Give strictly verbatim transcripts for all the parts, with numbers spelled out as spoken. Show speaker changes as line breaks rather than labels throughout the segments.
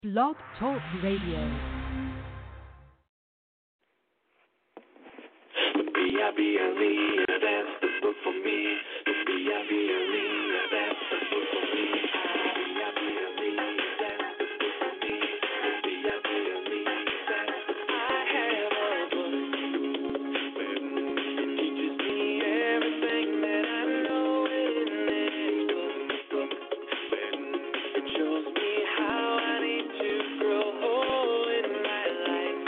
Blog Talk Radio.
B-I-B-L-E, that's the book for me. B-I-B-L-E, that's the book for me. B-I-B-L-E, that's the book for me. B-I-B-L-E, that's the book. I have a book. It teaches me everything that I know in this book. It shows me how I need to grow in my life.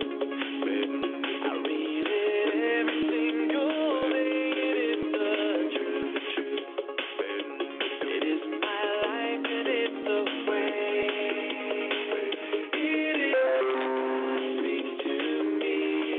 I read it every single day. It is the truth, the truth. It is my life and it's the way. It is speaks to me.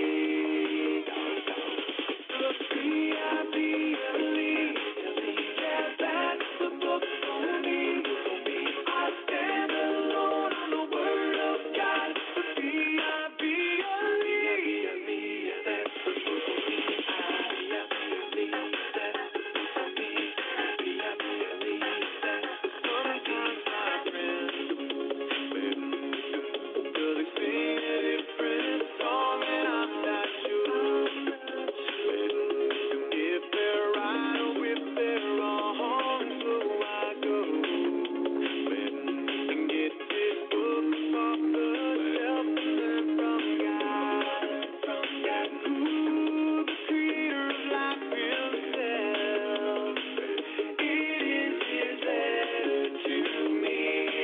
The B I B L E, yeah, that's the book for me. I stand alone on the word of God. The B I B L E, that's the book for me. B I B L E, that's the book for me. B I B L E, that's sometimes my friend. Could sing a different song and I'm not sure if they're right or if they're wrong. So I go and get this book off the shelf and learn from God, from God, who the creator of life himself. It is his letter to me.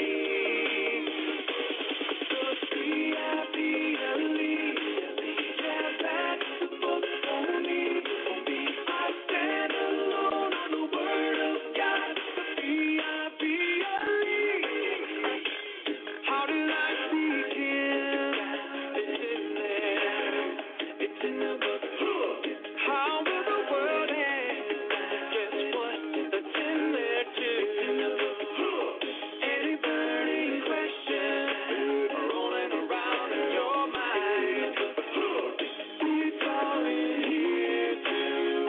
The B I B L E, yeah, that's the book for me. I stand alone on the word of God. The B I B L E. How did I seek him? It's in there. It's in the book. How will the world end? Guess what? It's in there too. It's in the book. Any burning question rolling around in your mind, it's all in here to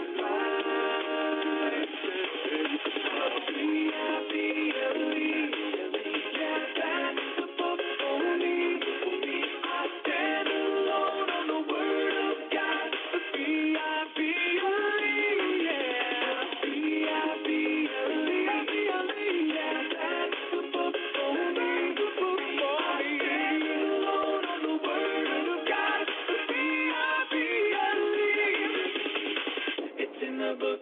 find. B I B L E, yeah, that's the book for me. I stand alone on the word of God. The B I B L E, yeah. B I B L E, yeah, that's the book for me. I stand alone on the word of God. The B I B L E, it's in the book.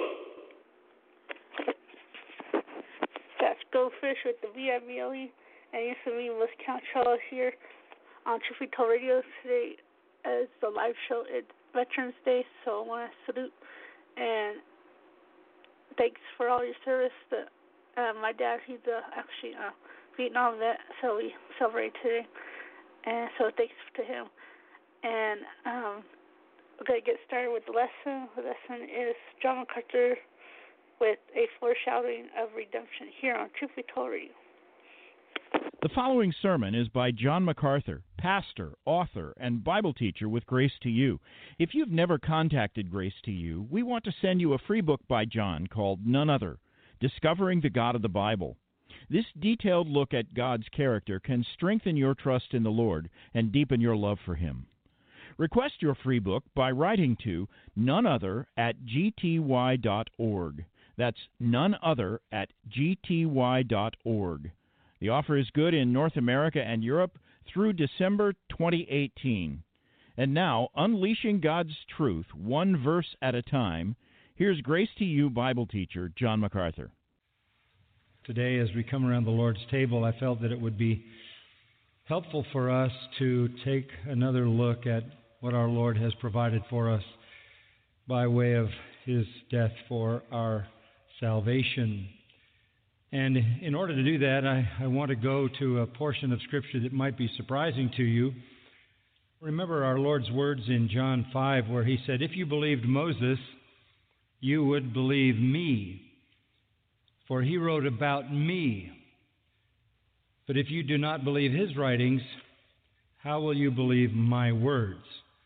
That's Go Fish with the B I B L E, and yes, for me, was Count Charles here on Truth Be Told Radio. Today is the live show. It's Veterans Day, so I want to salute and thanks for all your service. The, uh, my dad, he's uh, actually a Vietnam vet, so we celebrate today, and so thanks to him. And um, we're going to get started with the lesson. The lesson is John MacArthur with a foreshadowing of redemption here on Truth Be Told Radio.
The following sermon is by John MacArthur, pastor, author, and Bible teacher with Grace to You. If you've never contacted Grace to You, we want to send you a free book by John called None Other, Discovering the God of the Bible. This detailed look at God's character can strengthen your trust in the Lord and deepen your love for Him. Request your free book by writing to none other at g t y dot org. That's none other at g t y dot org. The offer is good in North America and Europe through December twenty eighteen. And now, unleashing God's truth one verse at a time, here's Grace to You Bible teacher John MacArthur.
Today, as we come around the Lord's table, I felt that it would be helpful for us to take another look at what our Lord has provided for us by way of His death for our salvation. And in order to do that, I, I want to go to a portion of Scripture that might be surprising to you. Remember our Lord's words in John five where He said, "If you believed Moses, you would believe me, for he wrote about me. But if you do not believe his writings, how will you believe my words?"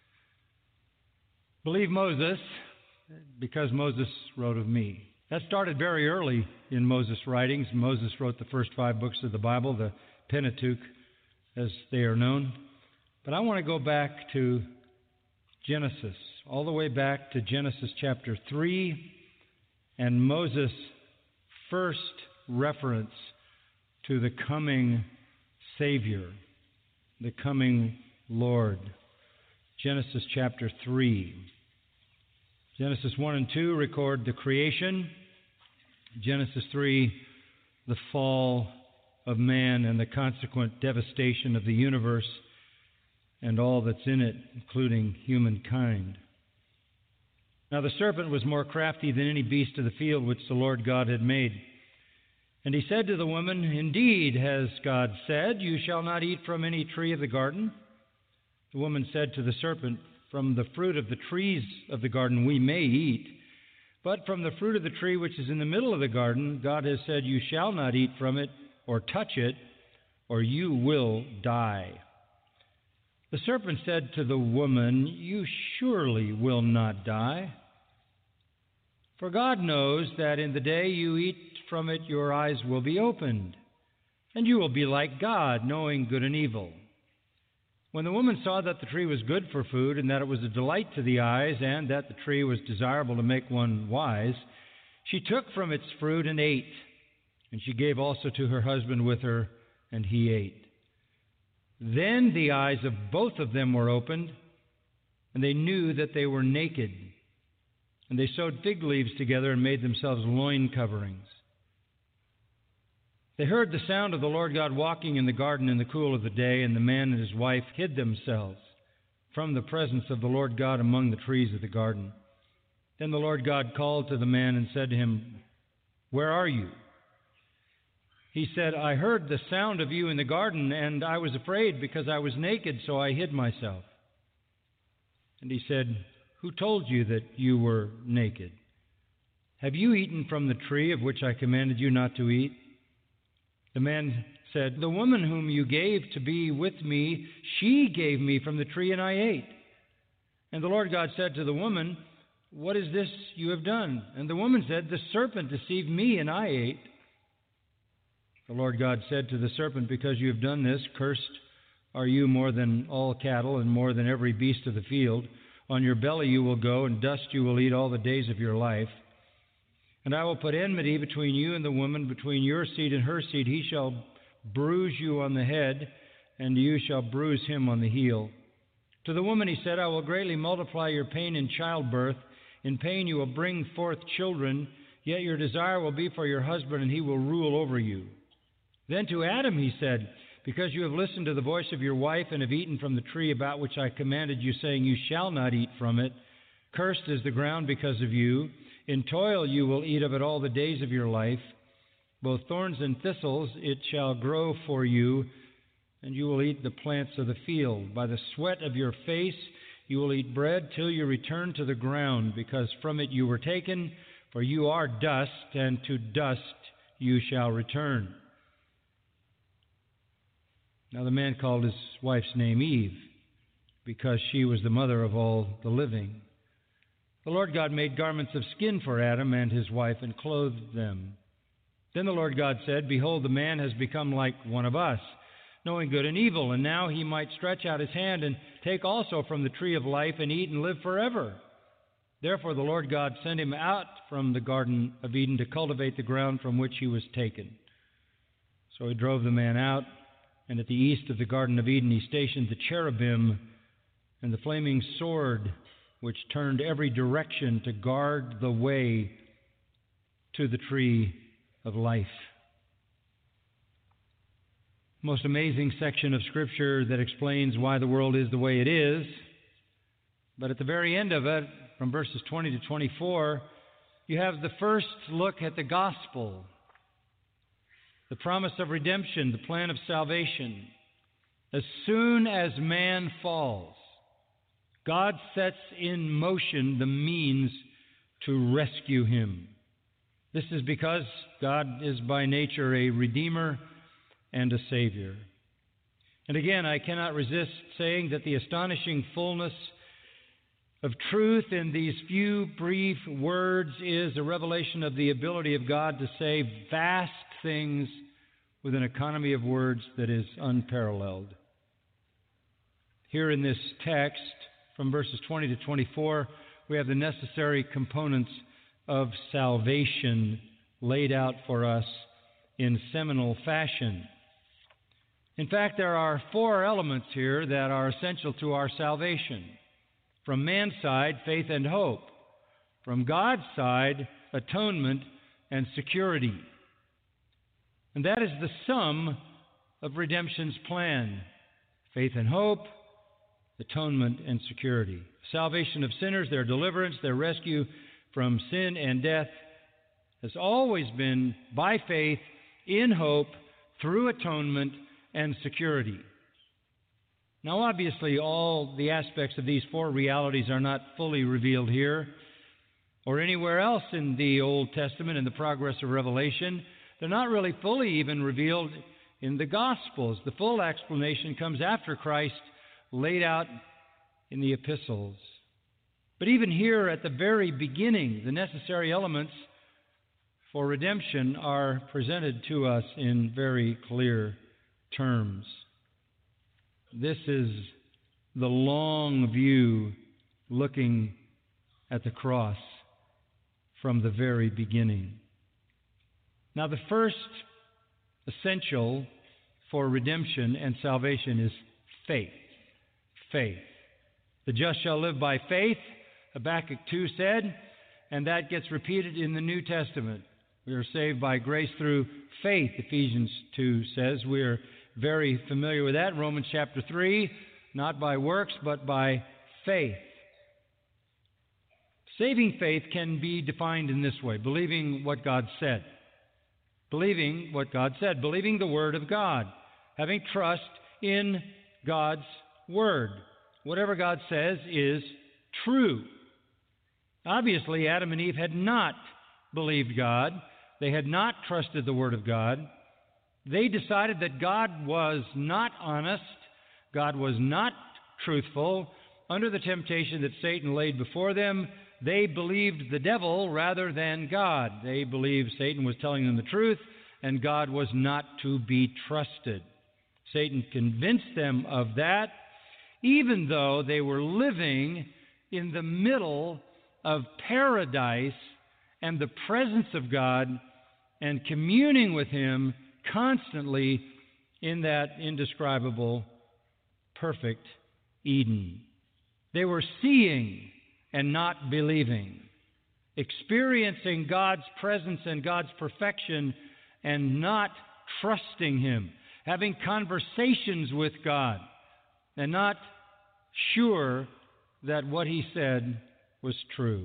Believe Moses, because Moses wrote of me. That started very early in Moses' writings. Moses wrote the first five books of the Bible, the Pentateuch, as they are known. But I want to go back to Genesis, all the way back to Genesis chapter three, and Moses' first reference to the coming Savior, the coming Lord. Genesis chapter three. Genesis one and two record the creation. Genesis three, the fall of man and the consequent devastation of the universe and all that's in it, including humankind. Now the serpent was more crafty than any beast of the field which the Lord God had made. And he said to the woman, "Indeed, has God said, you shall not eat from any tree of the garden?" The woman said to the serpent, "From the fruit of the trees of the garden we may eat, but from the fruit of the tree which is in the middle of the garden, God has said, you shall not eat from it or touch it, or you will die." The serpent said to the woman, "You surely will not die. For God knows that in the day you eat from it, your eyes will be opened, and you will be like God, knowing good and evil." When the woman saw that the tree was good for food, and that it was a delight to the eyes, and that the tree was desirable to make one wise, she took from its fruit and ate. And she gave also to her husband with her, and he ate. Then the eyes of both of them were opened, and they knew that they were naked. And they sewed fig leaves together and made themselves loin coverings. They heard the sound of the Lord God walking in the garden in the cool of the day, and the man and his wife hid themselves from the presence of the Lord God among the trees of the garden. Then the Lord God called to the man and said to him, "Where are you?" He said, "I heard the sound of you in the garden, and I was afraid because I was naked, so I hid myself." And he said, "Who told you that you were naked? Have you eaten from the tree of which I commanded you not to eat?" The man said, "The woman whom you gave to be with me, she gave me from the tree, and I ate." And the Lord God said to the woman, "What is this you have done?" And the woman said, "The serpent deceived me, and I ate." The Lord God said to the serpent, "Because you have done this, cursed are you more than all cattle and more than every beast of the field. On your belly you will go, and dust you will eat all the days of your life. And I will put enmity between you and the woman, between your seed and her seed. He shall bruise you on the head, and you shall bruise him on the heel." To the woman he said, "I will greatly multiply your pain in childbirth. In pain you will bring forth children, yet your desire will be for your husband, and he will rule over you." Then to Adam he said, "Because you have listened to the voice of your wife and have eaten from the tree about which I commanded you, saying, you shall not eat from it, cursed is the ground because of you. In toil you will eat of it all the days of your life. Both thorns and thistles it shall grow for you, and you will eat the plants of the field. By the sweat of your face you will eat bread till you return to the ground, because from it you were taken, for you are dust, and to dust you shall return." Now the man called his wife's name Eve, because she was the mother of all the living. The Lord God made garments of skin for Adam and his wife and clothed them. Then the Lord God said, "Behold, the man has become like one of us, knowing good and evil, and now he might stretch out his hand and take also from the tree of life and eat and live forever." Therefore the Lord God sent him out from the Garden of Eden to cultivate the ground from which he was taken. So he drove the man out, and at the east of the Garden of Eden he stationed the cherubim and the flaming sword, which turned every direction to guard the way to the tree of life. Most amazing section of Scripture that explains why the world is the way it is. But at the very end of it, from verses twenty to twenty-four, you have the first look at the gospel, the promise of redemption, the plan of salvation. As soon as man falls, God sets in motion the means to rescue him. This is because God is by nature a Redeemer and a Savior. And again, I cannot resist saying that the astonishing fullness of truth in these few brief words is a revelation of the ability of God to say vast things with an economy of words that is unparalleled. Here in this text, from verses twenty to twenty-four, we have the necessary components of salvation laid out for us in seminal fashion. In fact, there are four elements here that are essential to our salvation. From man's side, faith and hope. From God's side, atonement and security. And that is the sum of redemption's plan. Faith and hope, atonement and security. Salvation of sinners, their deliverance, their rescue from sin and death has always been by faith, in hope, through atonement and security. Now, obviously, all the aspects of these four realities are not fully revealed here or anywhere else in the Old Testament in the progress of Revelation. They're not really fully even revealed in the Gospels. The full explanation comes after Christ laid out in the epistles. But even here at the very beginning, the necessary elements for redemption are presented to us in very clear terms. This is the long view looking at the cross from the very beginning. Now, the first essential for redemption and salvation is faith. Faith. The just shall live by faith, Habakkuk two said, and that gets repeated in the New Testament. We are saved by grace through faith, Ephesians two says. We are very familiar with that. Romans chapter three, not by works, but by faith. Saving faith can be defined in this way: believing what God said. Believing what God said. Believing the Word of God. Having trust in God's Word. Whatever God says is true. Obviously, Adam and Eve had not believed God. They had not trusted the Word of God. They decided that God was not honest, God was not truthful. Under the temptation that Satan laid before them, they believed the devil rather than God. They believed Satan was telling them the truth, and God was not to be trusted. Satan convinced them of that, even though they were living in the middle of paradise and the presence of God and communing with Him constantly in that indescribable, perfect Eden. They were seeing and not believing, experiencing God's presence and God's perfection and not trusting Him, having conversations with God and not sure that what He said was true.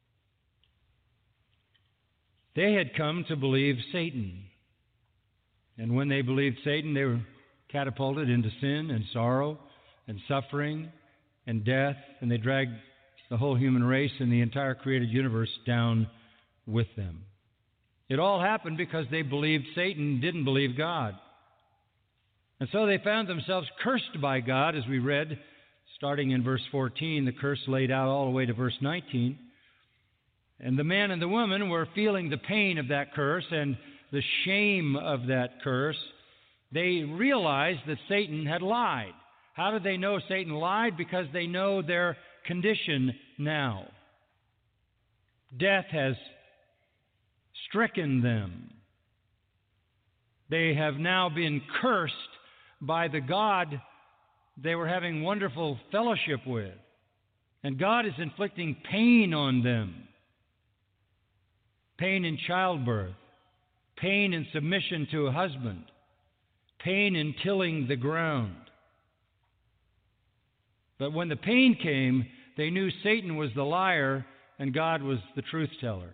They had come to believe Satan. And when they believed Satan, they were catapulted into sin and sorrow and suffering and death, and they dragged the whole human race and the entire created universe down with them. It all happened because they believed Satan, didn't believe God. And so they found themselves cursed by God, as we read, starting in verse fourteen, the curse laid out all the way to verse nineteen. And the man and the woman were feeling the pain of that curse and the shame of that curse. They realized that Satan had lied. How did they know Satan lied? Because they know their condition now. Death has stricken them. They have now been cursed by the God they were having wonderful fellowship with. And God is inflicting pain on them. Pain in childbirth. Pain in submission to a husband. Pain in tilling the ground. But when the pain came, they knew Satan was the liar and God was the truth teller.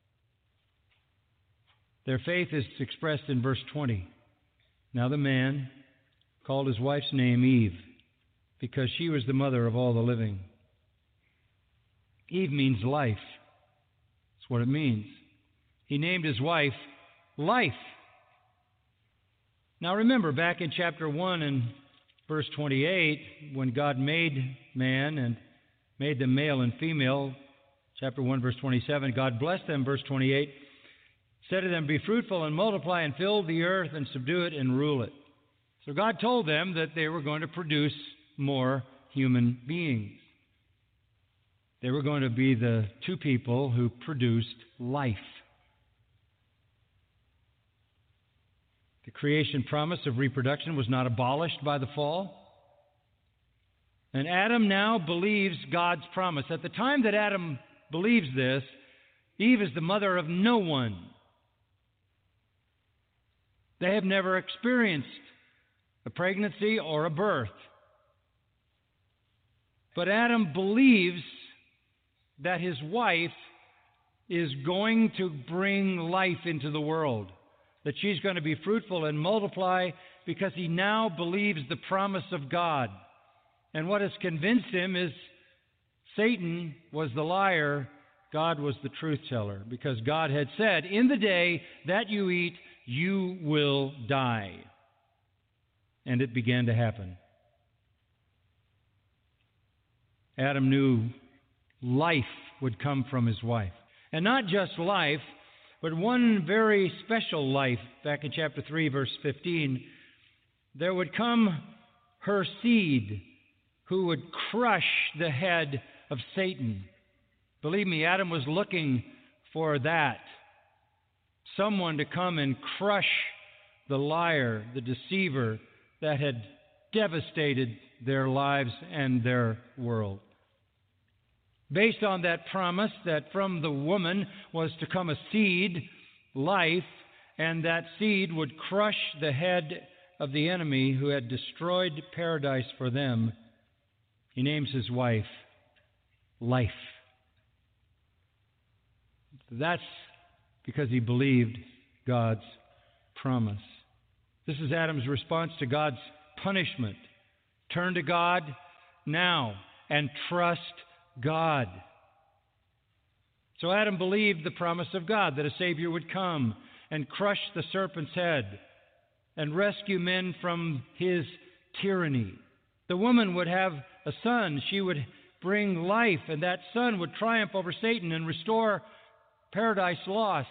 Their faith is expressed in verse twenty. Now the man called his wife's name Eve, because she was the mother of all the living. Eve means life. That's what it means. He named his wife Life. Now remember, back in chapter one and verse twenty-eight, when God made man and made them male and female, chapter one, verse twenty-seven, God blessed them, verse twenty-eight, said to them, be fruitful and multiply and fill the earth and subdue it and rule it. So God told them that they were going to produce more human beings. They were going to be the two people who produced life. The creation promise of reproduction was not abolished by the fall. And Adam now believes God's promise. At the time that Adam believes this, Eve is the mother of no one. They have never experienced a pregnancy or a birth. But Adam believes that his wife is going to bring life into the world, that she's going to be fruitful and multiply, because he now believes the promise of God. And what has convinced him is Satan was the liar, God was the truth teller, because God had said, in the day that you eat, you will die. And it began to happen. Adam knew life would come from his wife. And not just life, but one very special life. Back in chapter three, verse fifteen, there would come her seed who would crush the head of Satan. Believe me, Adam was looking for that. Someone to come and crush the liar, the deceiver that had devastated their lives and their world. Based on that promise that from the woman was to come a seed, life, and that seed would crush the head of the enemy who had destroyed paradise for them, he names his wife Life. That's because he believed God's promise. This is Adam's response to God's punishment. Turn to God now and trust God. So Adam believed the promise of God that a Savior would come and crush the serpent's head and rescue men from his tyranny. The woman would have a son. She would bring life, and that son would triumph over Satan and restore paradise lost.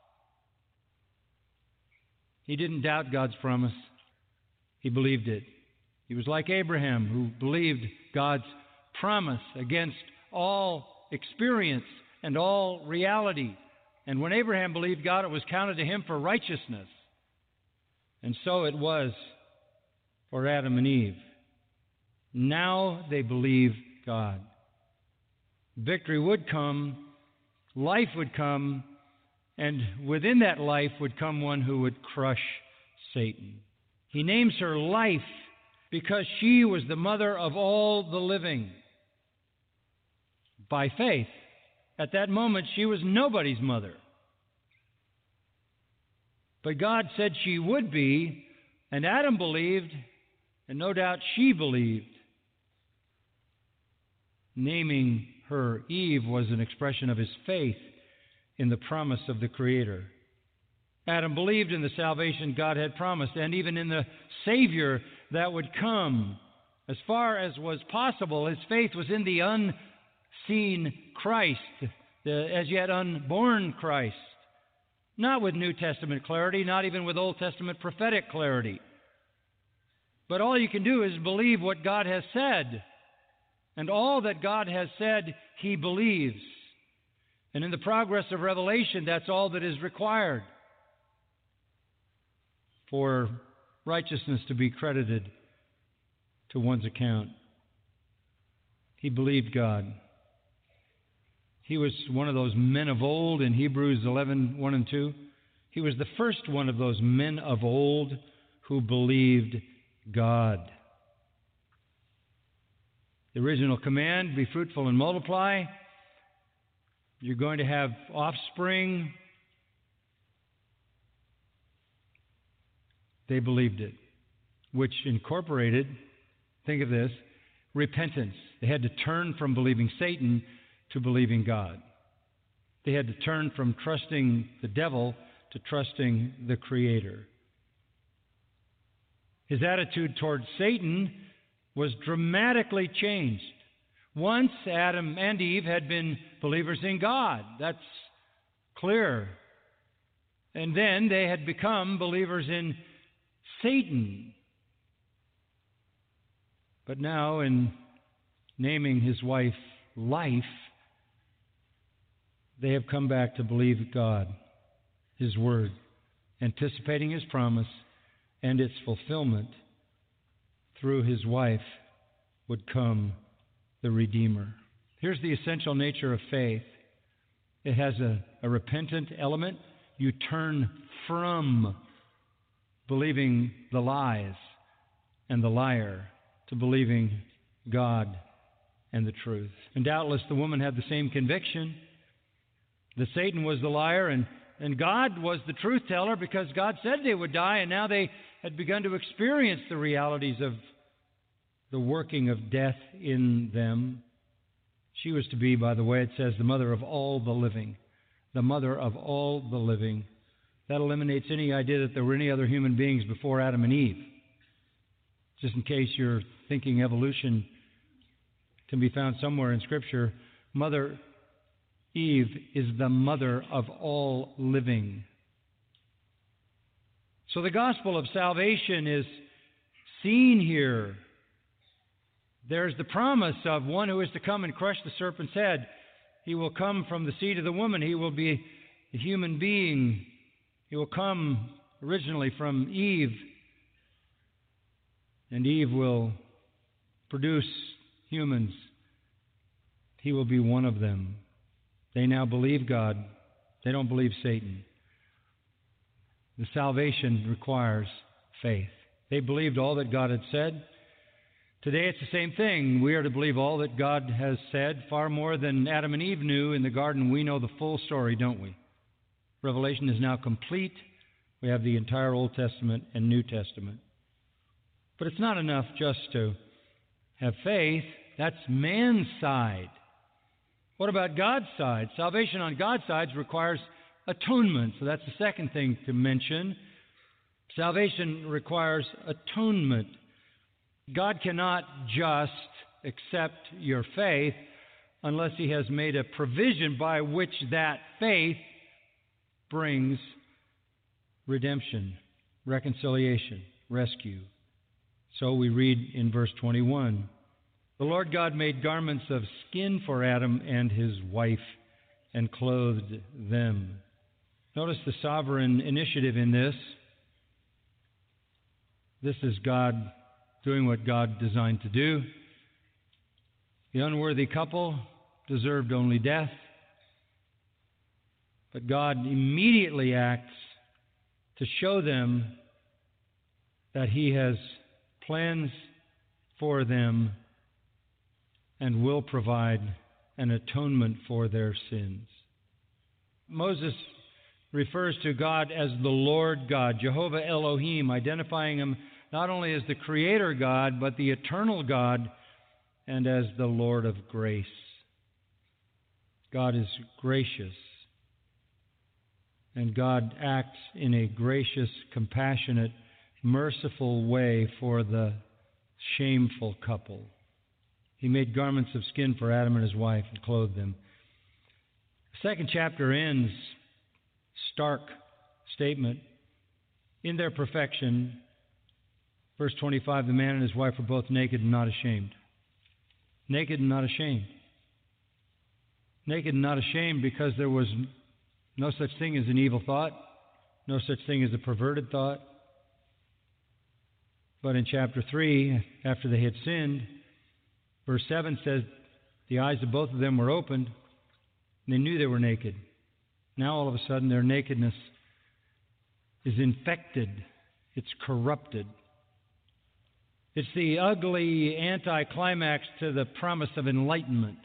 He didn't doubt God's promise. He believed it. He was like Abraham, who believed God's promise against all experience and all reality. And when Abraham believed God, it was counted to him for righteousness. And so it was for Adam and Eve. Now they believe God. Victory would come, life would come, and within that life would come one who would crush Satan. He names her Life because she was the mother of all the living. By faith, at that moment, she was nobody's mother. But God said she would be, and Adam believed, and no doubt she believed. Naming her Eve was an expression of his faith in the promise of the Creator. Adam believed in the salvation God had promised, and even in the Savior that would come. As far as was possible, his faith was in the unseen Christ, the as yet unborn Christ. Not with New Testament clarity, not even with Old Testament prophetic clarity. But all you can do is believe what God has said. And all that God has said, he believes. And in the progress of revelation, that's all that is required for righteousness to be credited to one's account. He believed God. He was one of those men of old in Hebrews eleven, one and two. He was the first one of those men of old who believed God. The original command, be fruitful and multiply. You're going to have offspring. They believed it, which incorporated, think of this, repentance. They had to turn from believing Satan to believing God. They had to turn from trusting the devil to trusting the Creator. His attitude towards Satan was dramatically changed. Once Adam and Eve had been believers in God. That's clear. And then they had become believers in Satan. But now, in naming his wife Life, they have come back to believe God, His Word, anticipating His promise and its fulfillment. Through His wife would come the Redeemer. Here's the essential nature of faith. It has a, a repentant element. You turn from believing the lies and the liar to believing God and the truth. And doubtless the woman had the same conviction that Satan was the liar and, and God was the truth teller, because God said they would die, and now they had begun to experience the realities of the working of death in them. She was to be, by the way, it says, the mother of all the living. The mother of all the living. That eliminates any idea that there were any other human beings before Adam and Eve. Just in case you're thinking evolution can be found somewhere in Scripture, Mother Eve is the mother of all living. So the gospel of salvation is seen here. There's the promise of one who is to come and crush the serpent's head. He will come from the seed of the woman. He will be a human being. He will come originally from Eve. And Eve will produce humans. He will be one of them. They now believe God. They don't believe Satan. The salvation requires faith. They believed all that God had said. Today it's the same thing. We are to believe all that God has said, far more than Adam and Eve knew in the garden. We know the full story, don't we? Revelation is now complete. We have the entire Old Testament and New Testament. But it's not enough just to have faith. That's man's side. What about God's side? Salvation on God's side requires atonement. So that's the second thing to mention. Salvation requires atonement. God cannot just accept your faith unless He has made a provision by which that faith brings redemption, reconciliation, rescue. So we read in verse twenty-one, the Lord God made garments of skin for Adam and his wife and clothed them. Notice the sovereign initiative in this. This is God doing what God designed to do. The unworthy couple deserved only death, but God immediately acts to show them that He has plans for them and will provide an atonement for their sins. Moses refers to God as the Lord God, Jehovah Elohim, identifying Him not only as the Creator God, but the eternal God, and as the Lord of grace. God is gracious, and God acts in a gracious, compassionate, merciful way for the shameful couple. He made garments of skin for Adam and his wife and clothed them. The second chapter ends, stark statement, in their perfection. Verse twenty-five, the man and his wife were both naked and not ashamed. Naked and not ashamed. Naked and not ashamed because there was no such thing as an evil thought, no such thing as a perverted thought. But in chapter three, after they had sinned, verse seven says, the eyes of both of them were opened, and they knew they were naked. Now all of a sudden their nakedness is infected. It's corrupted. It's the ugly anticlimax to the promise of enlightenment.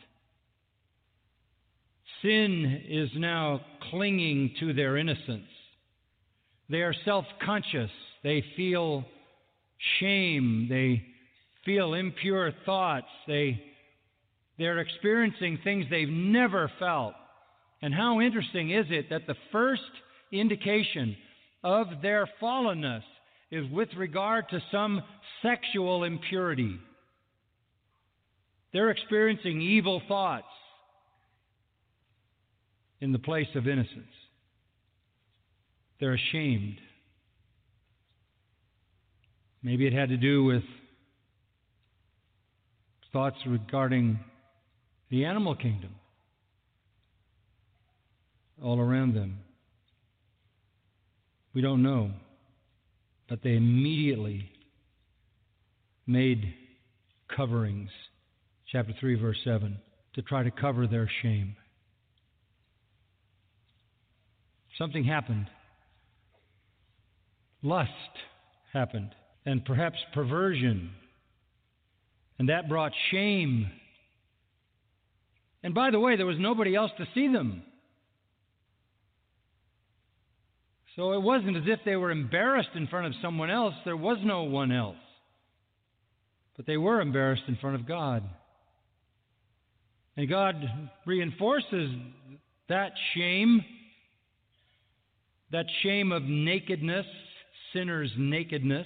Sin is now clinging to their innocence. They are self-conscious. They feel shame. They feel impure thoughts. They, they're experiencing things they've never felt. And how interesting is it that the first indication of their fallenness is with regard to some sexual impurity. They're experiencing evil thoughts in the place of innocence. They're ashamed. Maybe it had to do with thoughts regarding the animal kingdom all around them. We don't know, but they immediately made coverings, chapter three, verse seven, to try to cover their shame. Something happened. Lust happened, and perhaps perversion, and that brought shame. And by the way, there was nobody else to see them. So it wasn't as if they were embarrassed in front of someone else. There was no one else. But they were embarrassed in front of God. And God reinforces that shame, that shame of nakedness, sinners' nakedness,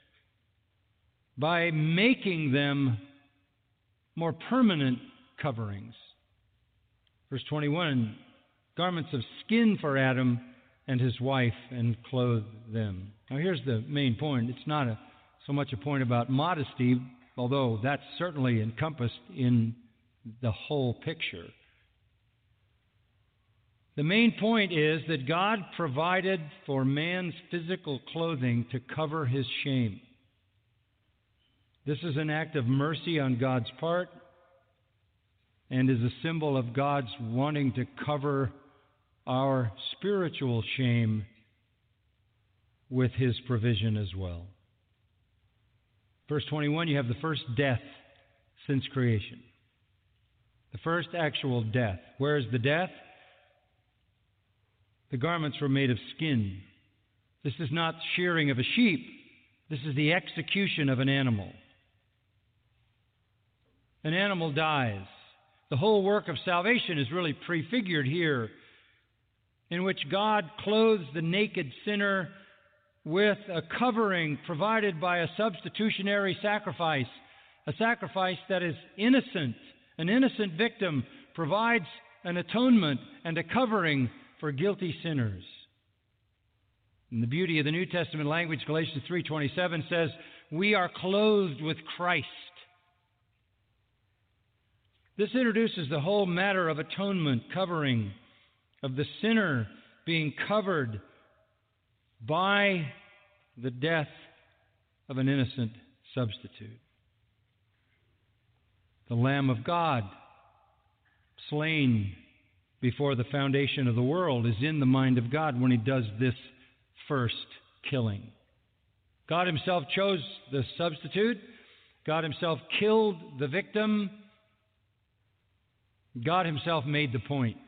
by making them more permanent coverings. Verse twenty-one, garments of skin for Adam and his wife, and clothe them. Now here's the main point. It's not a, so much a point about modesty, although that's certainly encompassed in the whole picture. The main point is that God provided for man's physical clothing to cover his shame. This is an act of mercy on God's part and is a symbol of God's wanting to cover our spiritual shame with his provision as well. Verse twenty-one, you have the first death since creation. The first actual death. Where is the death? The garments were made of skin. This is not shearing of a sheep. This is the execution of an animal. An animal dies. The whole work of salvation is really prefigured here, in which God clothes the naked sinner with a covering provided by a substitutionary sacrifice, a sacrifice that is innocent. An innocent victim provides an atonement and a covering for guilty sinners. And the beauty of the New Testament language, Galatians three twenty-seven says, we are clothed with Christ. This introduces the whole matter of atonement, covering, of the sinner being covered by the death of an innocent substitute. The Lamb of God, slain before the foundation of the world, is in the mind of God when he does this first killing. God himself chose the substitute. God himself killed the victim. God himself made the point.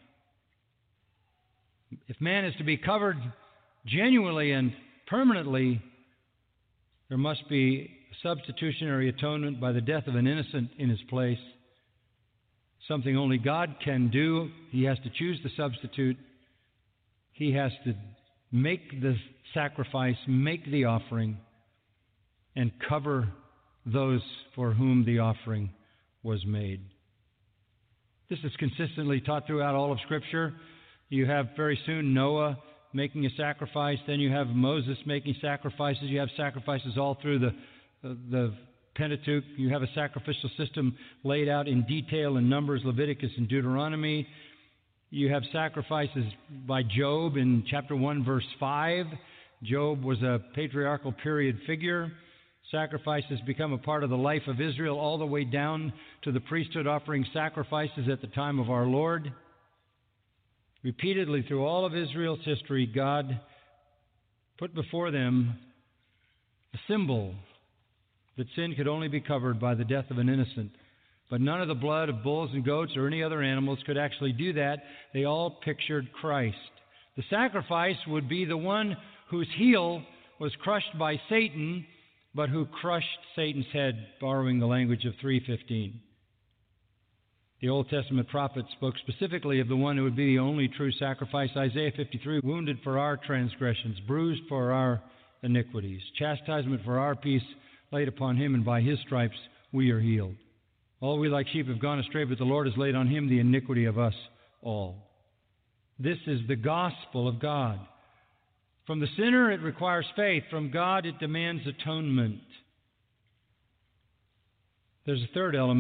If man is to be covered genuinely and permanently, there must be substitutionary atonement by the death of an innocent in his place. Something only God can do. He has to choose the substitute. He has to make the sacrifice, make the offering, and cover those for whom the offering was made. This is consistently taught throughout all of Scripture. You have very soon Noah making a sacrifice. Then you have Moses making sacrifices. You have sacrifices all through the, uh, the Pentateuch. You have a sacrificial system laid out in detail in Numbers, Leviticus, and Deuteronomy. You have sacrifices by Job in chapter one, verse five. Job was a patriarchal period figure. Sacrifices become a part of the life of Israel all the way down to the priesthood offering sacrifices at the time of our Lord. Repeatedly through all of Israel's history, God put before them a symbol that sin could only be covered by the death of an innocent. But none of the blood of bulls and goats or any other animals could actually do that. They all pictured Christ. The sacrifice would be the one whose heel was crushed by Satan, but who crushed Satan's head, borrowing the language of three fifteen. The Old Testament prophet spoke specifically of the one who would be the only true sacrifice. Isaiah fifty-three, wounded for our transgressions, bruised for our iniquities, chastisement for our peace laid upon him, and by his stripes we are healed. All we like sheep have gone astray, but the Lord has laid on him the iniquity of us all. This is the gospel of God. From the sinner, it requires faith. From God, it demands atonement. There's a third element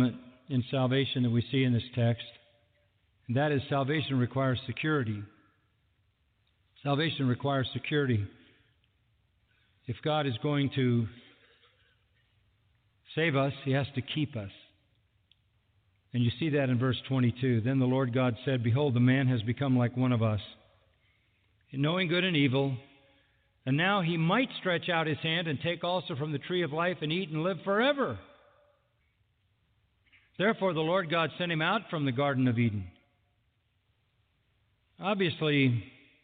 in salvation that we see in this text, and that is salvation requires security. Salvation requires security. If God is going to save us, He has to keep us. And you see that in verse twenty-two. Then the Lord God said, Behold, the man has become like one of us, knowing good and evil. And now he might stretch out his hand and take also from the tree of life and eat and live forever. Therefore the Lord God sent him out from the Garden of Eden. Obviously,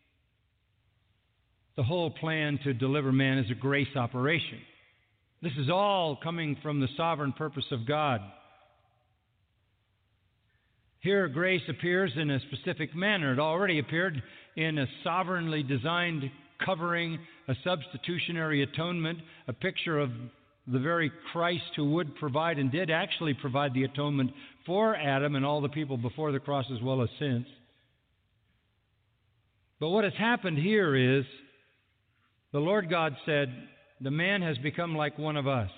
the whole plan to deliver man is a grace operation. This is all coming from the sovereign purpose of God. Here, grace appears in a specific manner. It already appeared in a sovereignly designed covering, a substitutionary atonement, a picture of the very Christ who would provide and did actually provide the atonement for Adam and all the people before the cross as well as since. But what has happened here is the Lord God said, the man has become like one of us.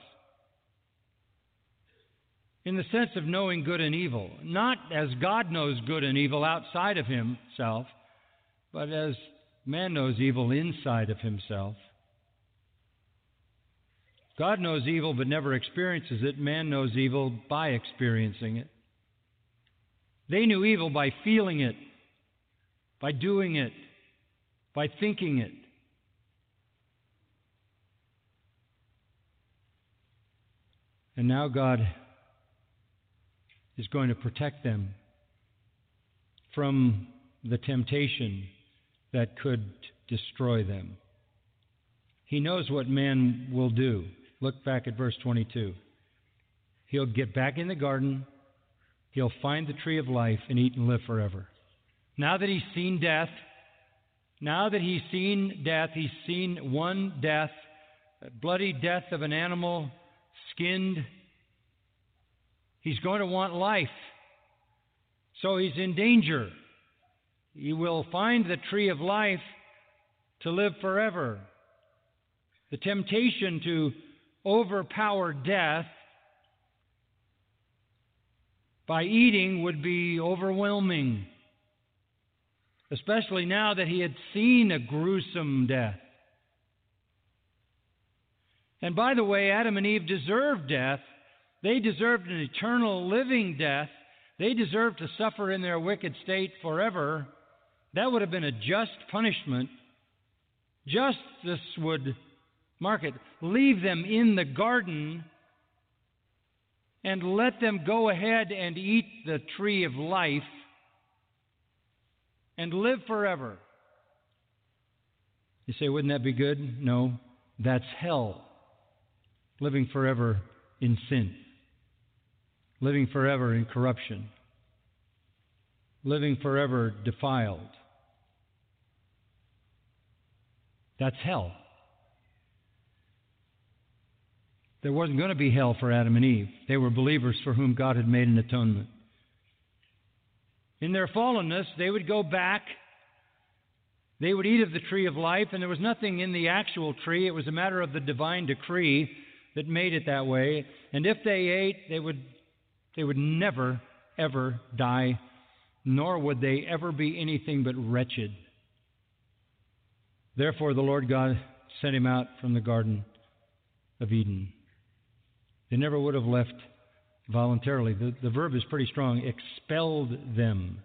In the sense of knowing good and evil. Not as God knows good and evil outside of himself, but as man knows evil inside of himself. God knows evil but never experiences it. Man knows evil by experiencing it. They knew evil by feeling it, by doing it, by thinking it. And now God is going to protect them from the temptation that could destroy them. He knows what man will do. Look back at verse twenty-two. He'll get back in the garden. He'll find the tree of life and eat and live forever. Now that he's seen death, now that he's seen death, he's seen one death, a bloody death of an animal, skinned. He's going to want life. So he's in danger. He will find the tree of life to live forever. The temptation to overpower death by eating would be overwhelming, especially now that he had seen a gruesome death. And by the way, Adam and Eve deserved death. They deserved an eternal living death. They deserved to suffer in their wicked state forever. That would have been a just punishment. Justice would, mark it, leave them in the garden and let them go ahead and eat the tree of life and live forever. You say, wouldn't that be good? No, that's hell. Living forever in sin. Living forever in corruption. Living forever defiled. That's hell. There wasn't going to be hell for Adam and Eve. They were believers for whom God had made an atonement. In their fallenness, they would go back. They would eat of the tree of life, and there was nothing in the actual tree. It was a matter of the divine decree that made it that way. And if they ate, they would, they would never, ever die, nor would they ever be anything but wretched. Therefore, the Lord God sent him out from the Garden of Eden. They never would have left voluntarily. The, the verb is pretty strong. Expelled them.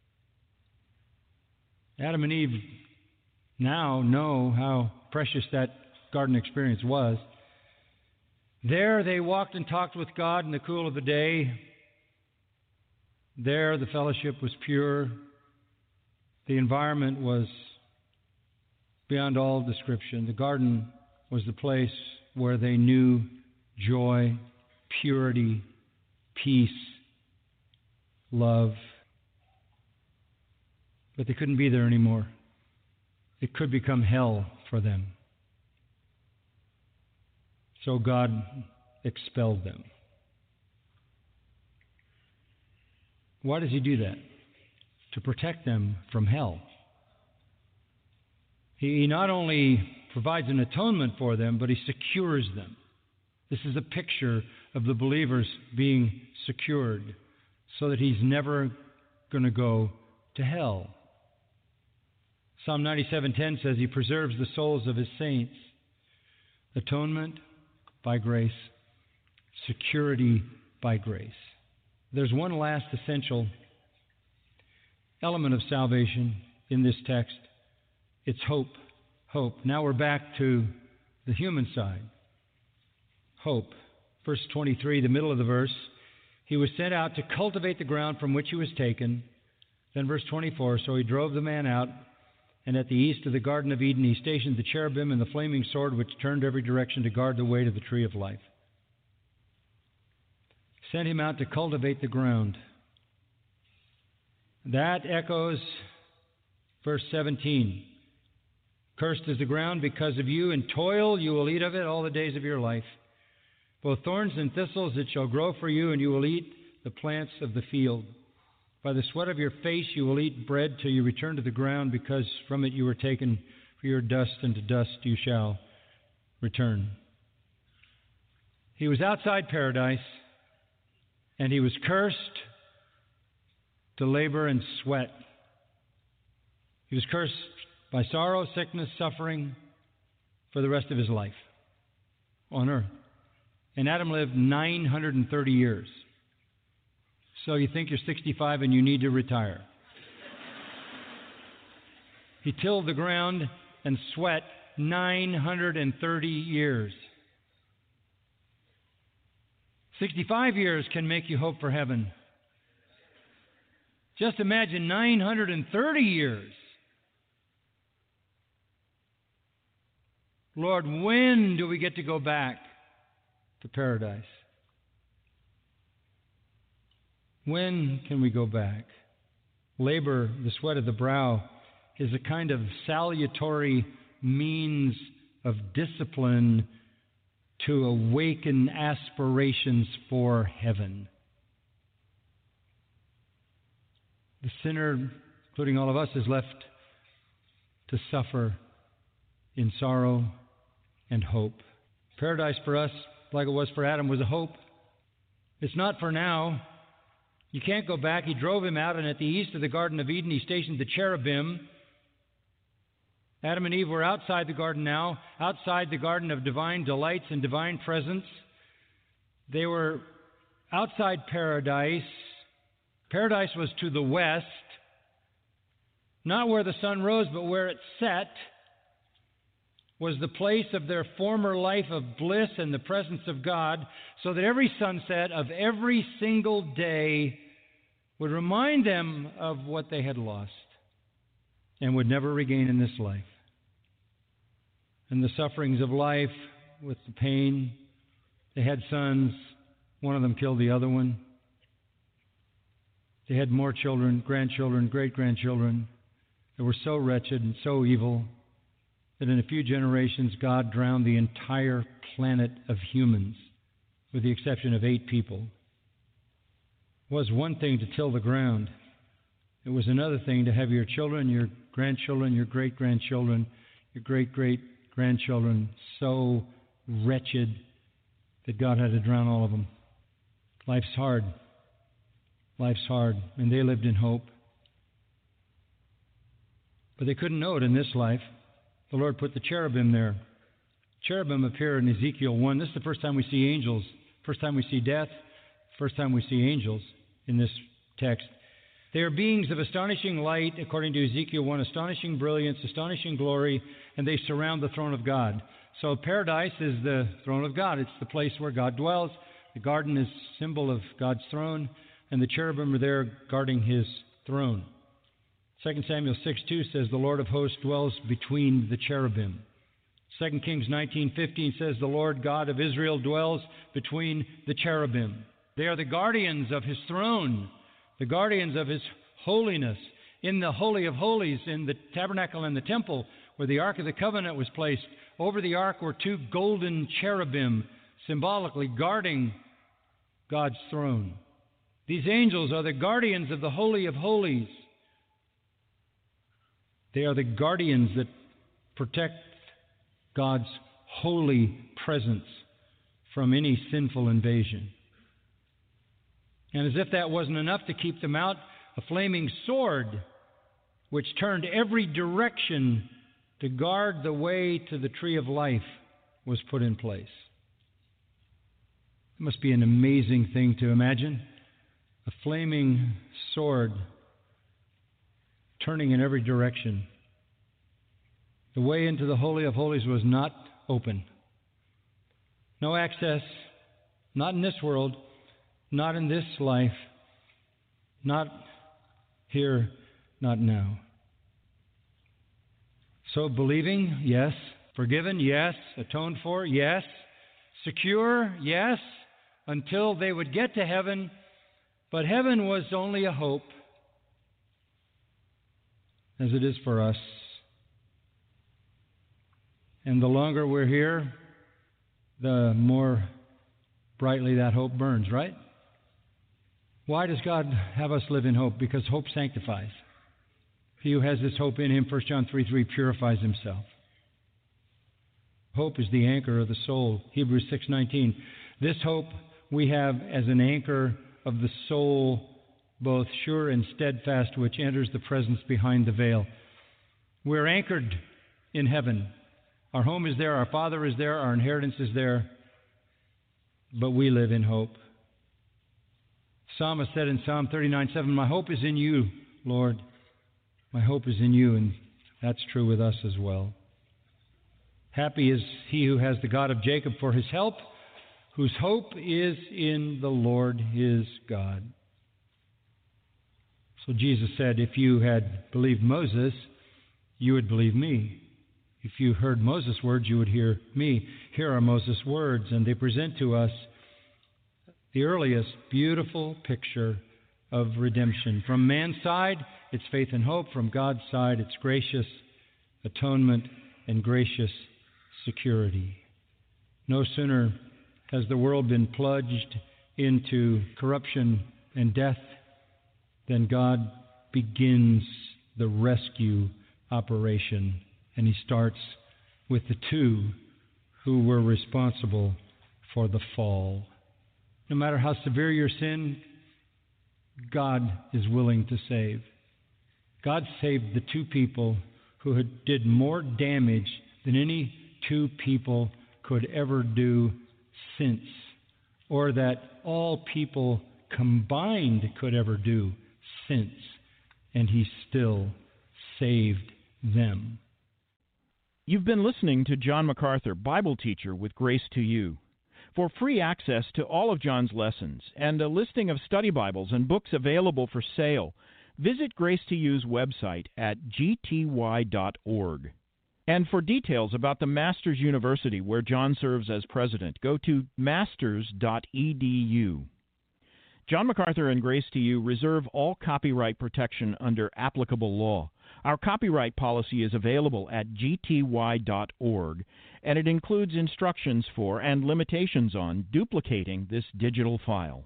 Adam and Eve now know how precious that garden experience was. There they walked and talked with God in the cool of the day. There the fellowship was pure. The environment was beyond all description. The garden was the place where they knew joy, purity, peace, love. But they couldn't be there anymore. It could become hell for them. So God expelled them. Why does he do that? To protect them from hell. He not only provides an atonement for them, but he secures them. This is a picture of the believers being secured so that he's never going to go to hell. Psalm ninety-seven ten says he preserves the souls of his saints. Atonement by grace, security by grace. There's one last essential element of salvation in this text. It's hope. Hope. Now we're back to the human side. Hope. Verse twenty-three, the middle of the verse. He was sent out to cultivate the ground from which he was taken. Then verse twenty-four, so he drove the man out, and at the east of the Garden of Eden he stationed the cherubim and the flaming sword which turned every direction to guard the way to the tree of life. Sent him out to cultivate the ground. That echoes verse seventeen. Cursed is the ground because of you, and toil you will eat of it all the days of your life. Both thorns and thistles it shall grow for you, and you will eat the plants of the field. By the sweat of your face you will eat bread till you return to the ground, because from it you were taken, for your dust, and to dust you shall return. He was outside paradise, and he was cursed to labor and sweat. He was cursed by sorrow, sickness, suffering for the rest of his life on earth. And Adam lived nine hundred thirty years. So you think you're sixty-five and you need to retire. He tilled the ground and sweat nine hundred thirty years. sixty-five years can make you hope for heaven. Just imagine nine hundred thirty years. Lord, when do we get to go back to paradise? When can we go back? Labor, the sweat of the brow, is a kind of salutary means of discipline to awaken aspirations for heaven. The sinner, including all of us, is left to suffer in sorrow and hope. Paradise for us, like it was for Adam, was a hope. It's not for now. You can't go back. He drove him out, and at the east of the Garden of Eden, he stationed the cherubim. Adam and Eve were outside the garden now, outside the garden of divine delights and divine presence. They were outside paradise. Paradise was to the west, not where the sun rose, but where it set, was the place of their former life of bliss and the presence of God, so that every sunset of every single day would remind them of what they had lost and would never regain in this life. And the sufferings of life with the pain. They had sons. One of them killed the other one. They had more children, grandchildren, great-grandchildren that were so wretched and so evil that in a few generations God drowned the entire planet of humans, with the exception of eight people. It was one thing to till the ground. It was another thing to have your children, your grandchildren, your great-grandchildren, your great-great-grandchildren so wretched that God had to drown all of them. Life's hard. Life's hard. And they lived in hope. But they couldn't know it in this life. The Lord put the cherubim there. Cherubim appear in Ezekiel one. This is the first time we see angels. First time we see death. First time we see angels in this text. They are beings of astonishing light, according to Ezekiel one, astonishing brilliance, astonishing glory, and they surround the throne of God. So paradise is the throne of God. It's the place where God dwells. The garden is a symbol of God's throne, and the cherubim are there guarding his throne. Second Samuel six two says, the Lord of hosts dwells between the cherubim. Second Kings nineteen fifteen says, the Lord God of Israel dwells between the cherubim. They are the guardians of his throne, the guardians of his holiness. In the Holy of Holies, in the tabernacle and the temple, where the Ark of the Covenant was placed, over the Ark were two golden cherubim, symbolically guarding God's throne. These angels are the guardians of the Holy of Holies. They are the guardians that protect God's holy presence from any sinful invasion. And as if that wasn't enough to keep them out, a flaming sword, which turned every direction to guard the way to the tree of life, was put in place. It must be an amazing thing to imagine. A flaming sword turning in every direction. The way into the Holy of Holies was not open. No access, not in this world, not in this life, not here, not now. So believing, yes. Forgiven, yes. Atoned for, yes. Secure, yes. Until they would get to heaven. But heaven was only a hope, as it is for us. And the longer we're here, the more brightly that hope burns, right? Why does God have us live in hope? Because hope sanctifies. He who has this hope in him, First John three three, purifies himself. Hope is the anchor of the soul. Hebrews six nineteen. This hope we have as an anchor of the soul, both sure and steadfast, which enters the presence behind the veil. We're anchored in heaven. Our home is there, our Father is there, our inheritance is there, but we live in hope. Psalmist said in Psalm thirty-nine seven, my hope is in you, Lord. My hope is in you, and that's true with us as well. Happy is he who has the God of Jacob for his help, whose hope is in the Lord his God. So Jesus said, if you had believed Moses, you would believe me. If you heard Moses' words, you would hear me. Here are Moses' words, and they present to us the earliest beautiful picture of redemption. From man's side, it's faith and hope. From God's side, it's gracious atonement and gracious security. No sooner has the world been plunged into corruption and death than God begins the rescue operation. And he starts with the two who were responsible for the fall. No matter how severe your sin, God is willing to save. God saved the two people who had did more damage than any two people could ever do since, or that all people combined could ever do since, and he still saved them.
You've been listening to John MacArthur, Bible teacher with Grace to You. For free access to all of John's lessons and a listing of study Bibles and books available for sale, visit Grace to You's website at g t y dot org. And for details about the Masters University, where John serves as president, go to masters dot e d u. John MacArthur and Grace to You reserve all copyright protection under applicable law. Our copyright policy is available at g t y dot org, and it includes instructions for and limitations on duplicating this digital file.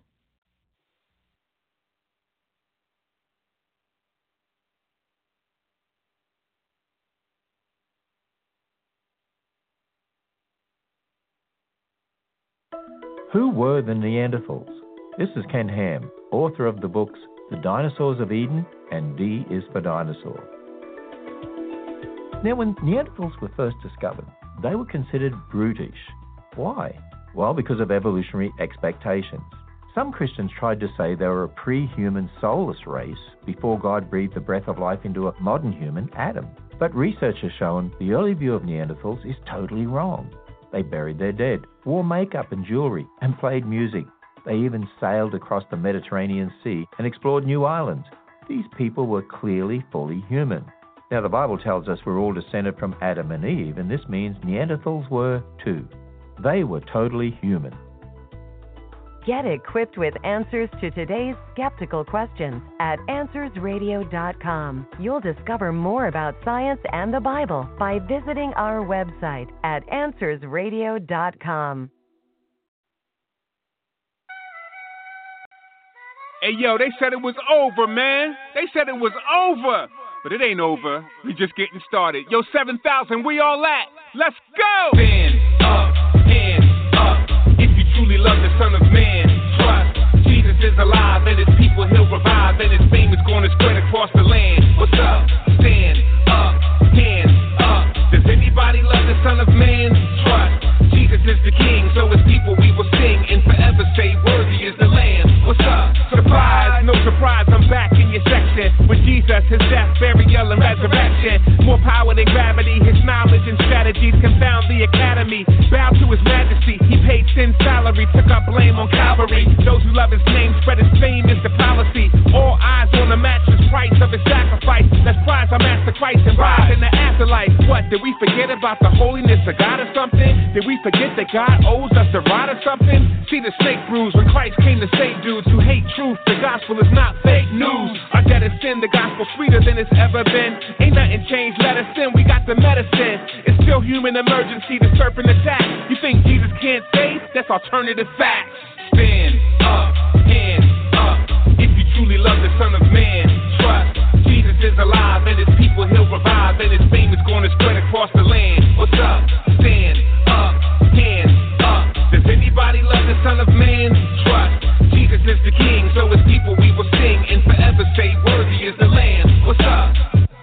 Who were the Neanderthals? This is Ken Ham, author of the books The Dinosaurs of Eden and D is for Dinosaur. Now, when Neanderthals were first discovered, they were considered brutish. Why? Well, because of evolutionary expectations. Some Christians tried to say they were a pre-human soulless race before God breathed the breath of life into a modern human, Adam. But research has shown the early view of Neanderthals is totally wrong. They buried their dead, wore makeup and jewelry, and played music. They even sailed across the Mediterranean Sea and explored new islands. These people were clearly fully human. Now, the Bible tells us we're all descended from Adam and Eve, and this means Neanderthals were too. They were totally human.
Get equipped with answers to today's skeptical questions at answers radio dot com. You'll discover more about science and the Bible by visiting our website at answers radio dot com.
Hey, yo, they said it was over, man. They said it was over. But it ain't over. We just getting started. Yo, seven thousand, we all at. Let's go! Stand up, stand up. If you Son of Man. Trust, Jesus is alive, and his people he'll revive, and his fame is gonna spread across the land. What's up? Stand up, hands up. Does anybody love the Son of Man? Trust, Jesus is the King, so his people we will sing and forever say, worthy is the Lamb. What's up? Surprise, no surprise, I'm back in your section with Jesus, his death, burial, and resurrection. More power than gravity, his knowledge and strategies confound the academy. Bow to his majesty, he paid sin salary, took up blame on Calvary. Those who love his name spread his fame is the policy. All eyes on the matchless price of his sacrifice. Let's prize our Master Christ and rise in the afterlife. What, did we forget about the holiness of God or something? Did we forget that God owes us a ride or something? See the snake bruise when Christ came to save dudes who hate truth. The gospel is not fake news. Our debt is sin, the gospel sweeter than it's ever been. Ain't nothing changed, let us in, we got the medicine. It's still human emergency, the serpent attack. You think Jesus can't save? That's alternative facts. Stand up, hands up. If you truly love the Son of Man, trust, Jesus is alive, and his people he'll revive, and his fame is gonna spread across the land. What's up? Stand up, hands up. Does anybody love the Son of Man? Trust, Jesus is the King, so his people we will sing and forever say, worthy is the Lamb. What's up?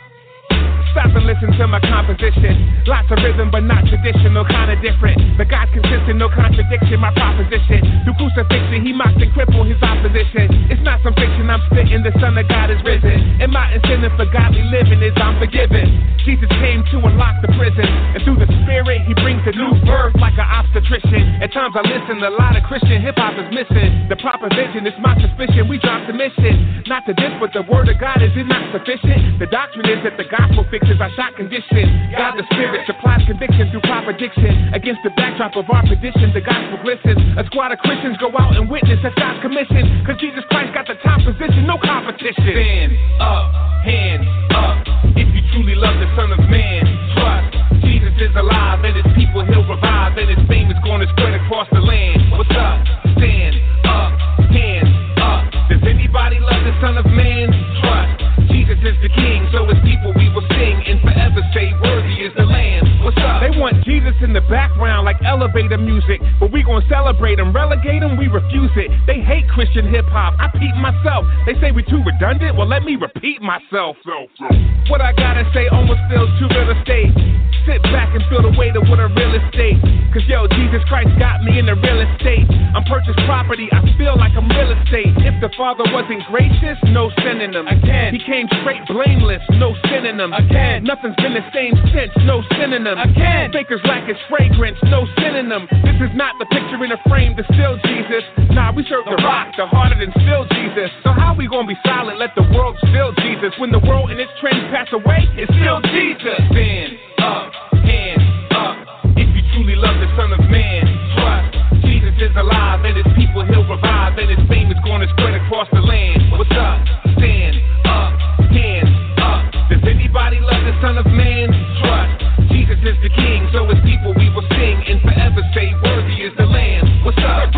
Stop and listen to my composition. Lots of rhythm, but not traditional, kinda different. But God's consistent, no contradiction, my proposition. Through crucifixion, he mocked and crippled his opposition. It's not some fiction I'm spitting, the Son of God is risen. And my incentive for godly living is I'm forgiven. Jesus came to unlock the prison, and through the Spirit, he brings a new birth like an obstetrician. At times I listen, a lot of Christian hip-hop is missing. The proper vision is my suspicion, we dropped the mission. Not to this, but the word of God, is it not sufficient? The doctrine is that the gospel fixes our shot condition. God the Spirit supplies conviction through proper diction. Against the backdrop of our tradition, the gospel glistens. A squad of Christians go out and witness that's God's commission. Cause Jesus Christ got the top position, no competition. Stand up, hands up. If you truly love the Son of Man, trust, Jesus is alive, and his people he'll revive, and his fame is gonna spread across the land. What's up? Stand up, hands up. Does anybody love the Son of Man? Trust, Jesus is the King, so his people we will sing and forever say, worthy is the Lamb. What's up? They want Jesus in the background like elevator music, but we gon' celebrate him, relegate him, we refuse it. They hate Christian hip-hop, I peep myself. They say we too redundant, well let me repeat myself. What I gotta say almost feels too real estate. Sit back and feel the weight of what a real estate. Cause yo, Jesus Christ got me in the real estate. I'm purchased property, I feel like I'm real estate. If the Father wasn't gracious, no synonym. Again, he came straight blameless, no synonym. Again, nothing's been the same since, no synonym. Again, fakers lack his fragrance, no synonym. This is not the picture in a frame to still Jesus. Nah, we serve the rock, the harder than still Jesus. So how we gonna be silent, let the world still Jesus? When the world and its trends pass away, it's still Jesus. Stand up, hands up. If you truly love the Son of Man, trust, Jesus is alive, and his people he'll revive, and his fame is gonna spread across the land. What's up? Stand up, hands up. Does anybody love the Son of Man? Trust, Jesus is the King, so his people we will sing and forever say, worthy is the Lamb. What's up?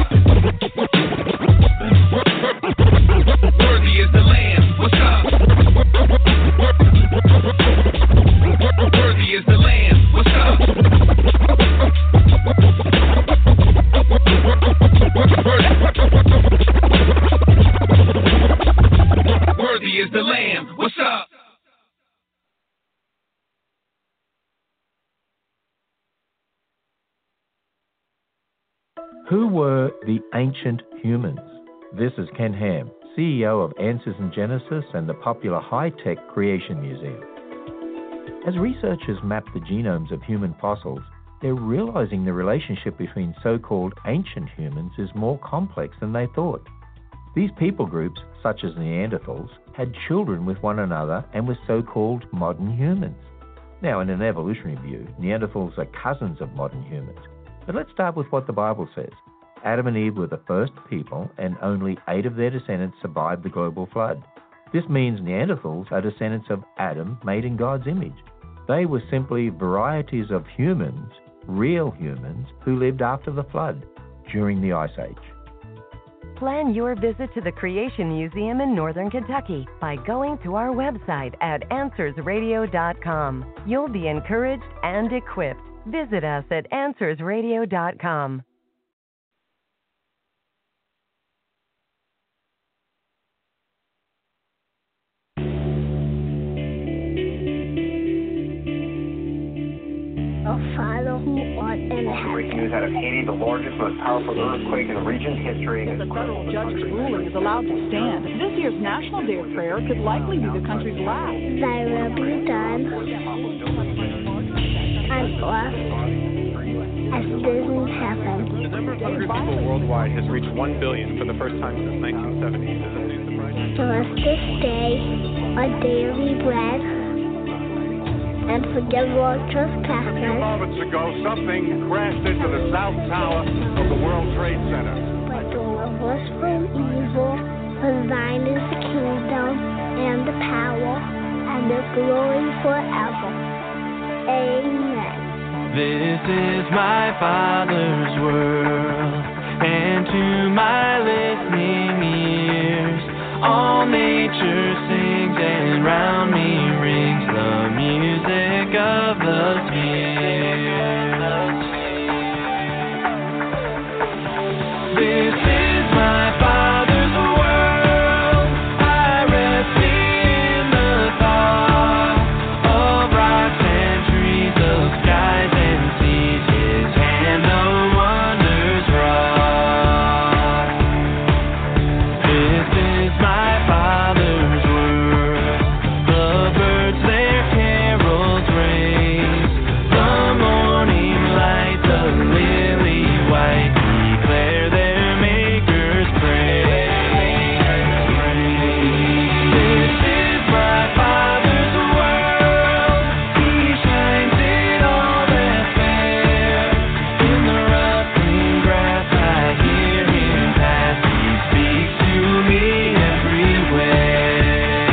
Worthy is the Lamb. What's up? Worthy is the Lamb. What's up? Worthy is the Lamb. What's up?
Who were the ancient humans? This is Ken Ham, C E O of Answers in Genesis and the popular high-tech Creation Museum. As researchers map the genomes of human fossils, they're realizing the relationship between so-called ancient humans is more complex than they thought. These people groups, such as Neanderthals, had children with one another and with so-called modern humans. Now, in an evolutionary view, Neanderthals are cousins of modern humans. But let's start with what the Bible says. Adam and Eve were the first people, and only eight of their descendants survived the global flood. This means Neanderthals are descendants of Adam, made in God's image. They were simply varieties of humans, real humans, who lived after the flood, during the Ice Age.
Plan your visit to the Creation Museum in Northern Kentucky by going to our website at answers radio dot com. You'll be encouraged and equipped. Visit us at answers radio dot com.
news out of Haiti, the largest, most powerful earthquake in the region's history.
If the federal judge's ruling is allowed to stand, this year's National Day of Prayer could likely be the country's last.
Thy will be done on earth as it is in heaven.
The number of hungry people worldwide has reached one billion for the first time since nineteen seventy.
Give us this day our daily bread, and forgive our trespasses.
A few moments ago, something crashed into the South Tower of the World Trade Center.
But deliver us from evil, for thine is the kingdom, and the power, and the glory forever. Amen.
This is my Father's world, and to my listening ears, all nature sings, and round me rings the music of the spheres. This is my Father's world. I rest in the thought of rocks and trees, of skies and seas. His hand the wonders wrought. This is my Father's world. The birds their carols raise. The morning light, the lily white, declare their Maker's praise. This is my Father's world. He shines in all that fair. In the rough green grass I hear him pass. He speaks to me everywhere.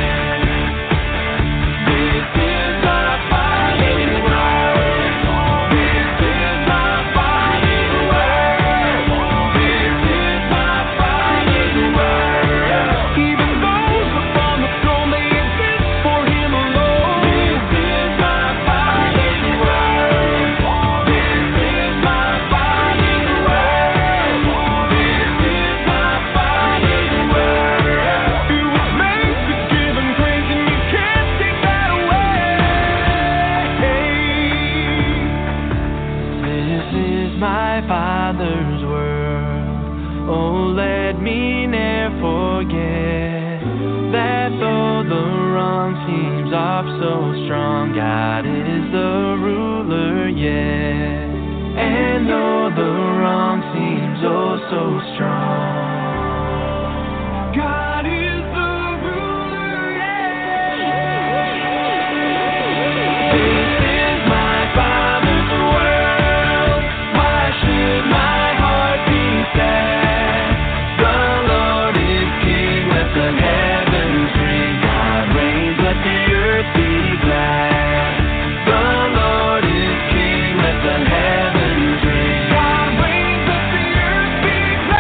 This is my Father's world. This is my Father's world. This is my Father's world. Even those upon the throne, they exist for him alone. This is my Father's world. This is my Father's world. This is my Father's world. It was made to give him praise, and you can't take that away. This is my Father's world. Oh, let me ne'er forget that though the wrong seems off so strong, God is the ruler yet. And though the wrong seems oh so strong, God is the ruler yet. This is my Father's world. Why should my heart be sad? The Lord is King, let the heavens ring. God reigns, let the earth be glad. The Lord is King, let the heavens ring. God reigns, let the earth be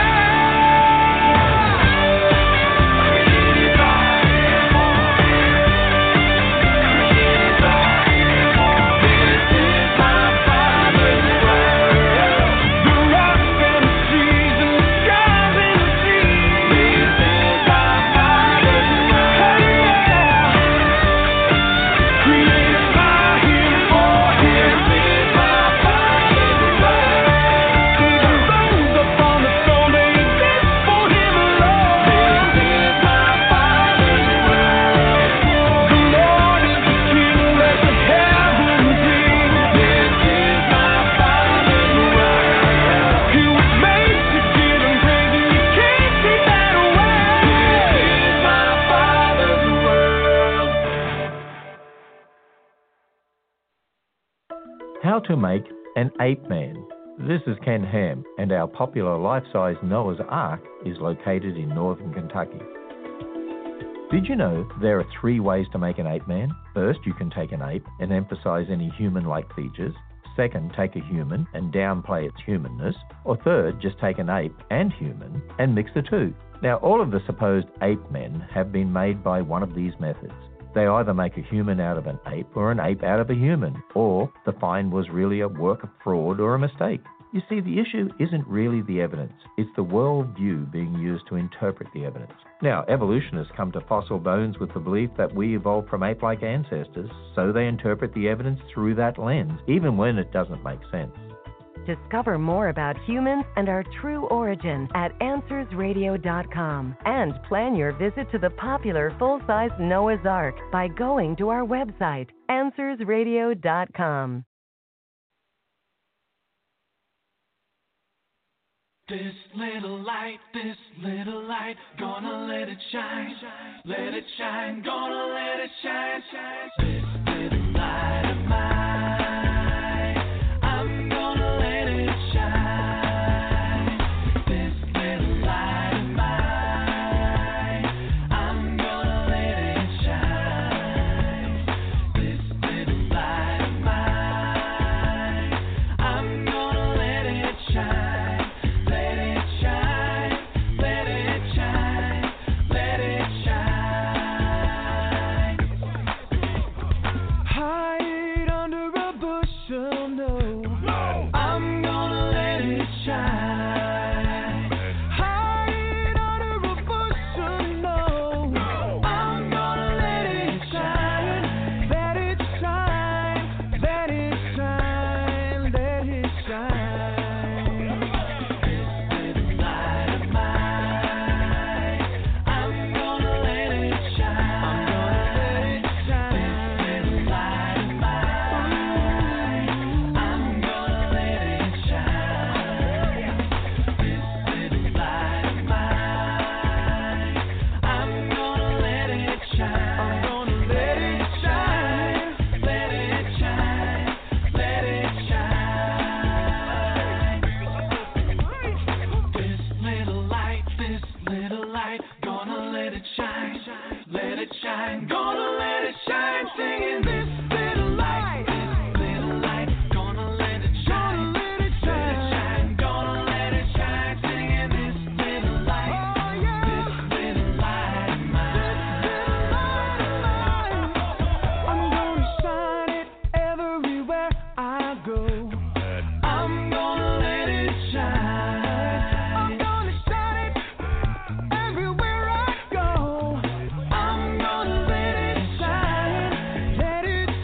How to make an ape man. This is Ken Ham, and our popular life-size Noah's Ark is located in northern Kentucky. Did you know there are three ways to make an ape man? First, you can take an ape and emphasize any human-like features. Second, take a human and downplay its humanness. Or third, just take an ape and human and mix the two. Now, all of the supposed ape men have been made by one of these methods. They either make a human out of an ape or an ape out of a human, or the find was really a work of fraud or a mistake. You see, the issue isn't really the evidence. It's the worldview being used to interpret the evidence. Now, evolutionists come to fossil bones with the belief that we evolved from ape-like ancestors, so they interpret the evidence through that lens, even when it doesn't make sense.
Discover more about humans and our true origin at answers radio dot com and plan your visit to the popular full-size Noah's Ark by going to our website, answers radio dot com.
This little light, this little light, gonna let it shine, let it shine, gonna let it shine, shine. This little light of mine, I'm gonna let it shine. This little light of mine, I'm gonna let it shine. This little light of mine, I'm gonna let it shine. Let it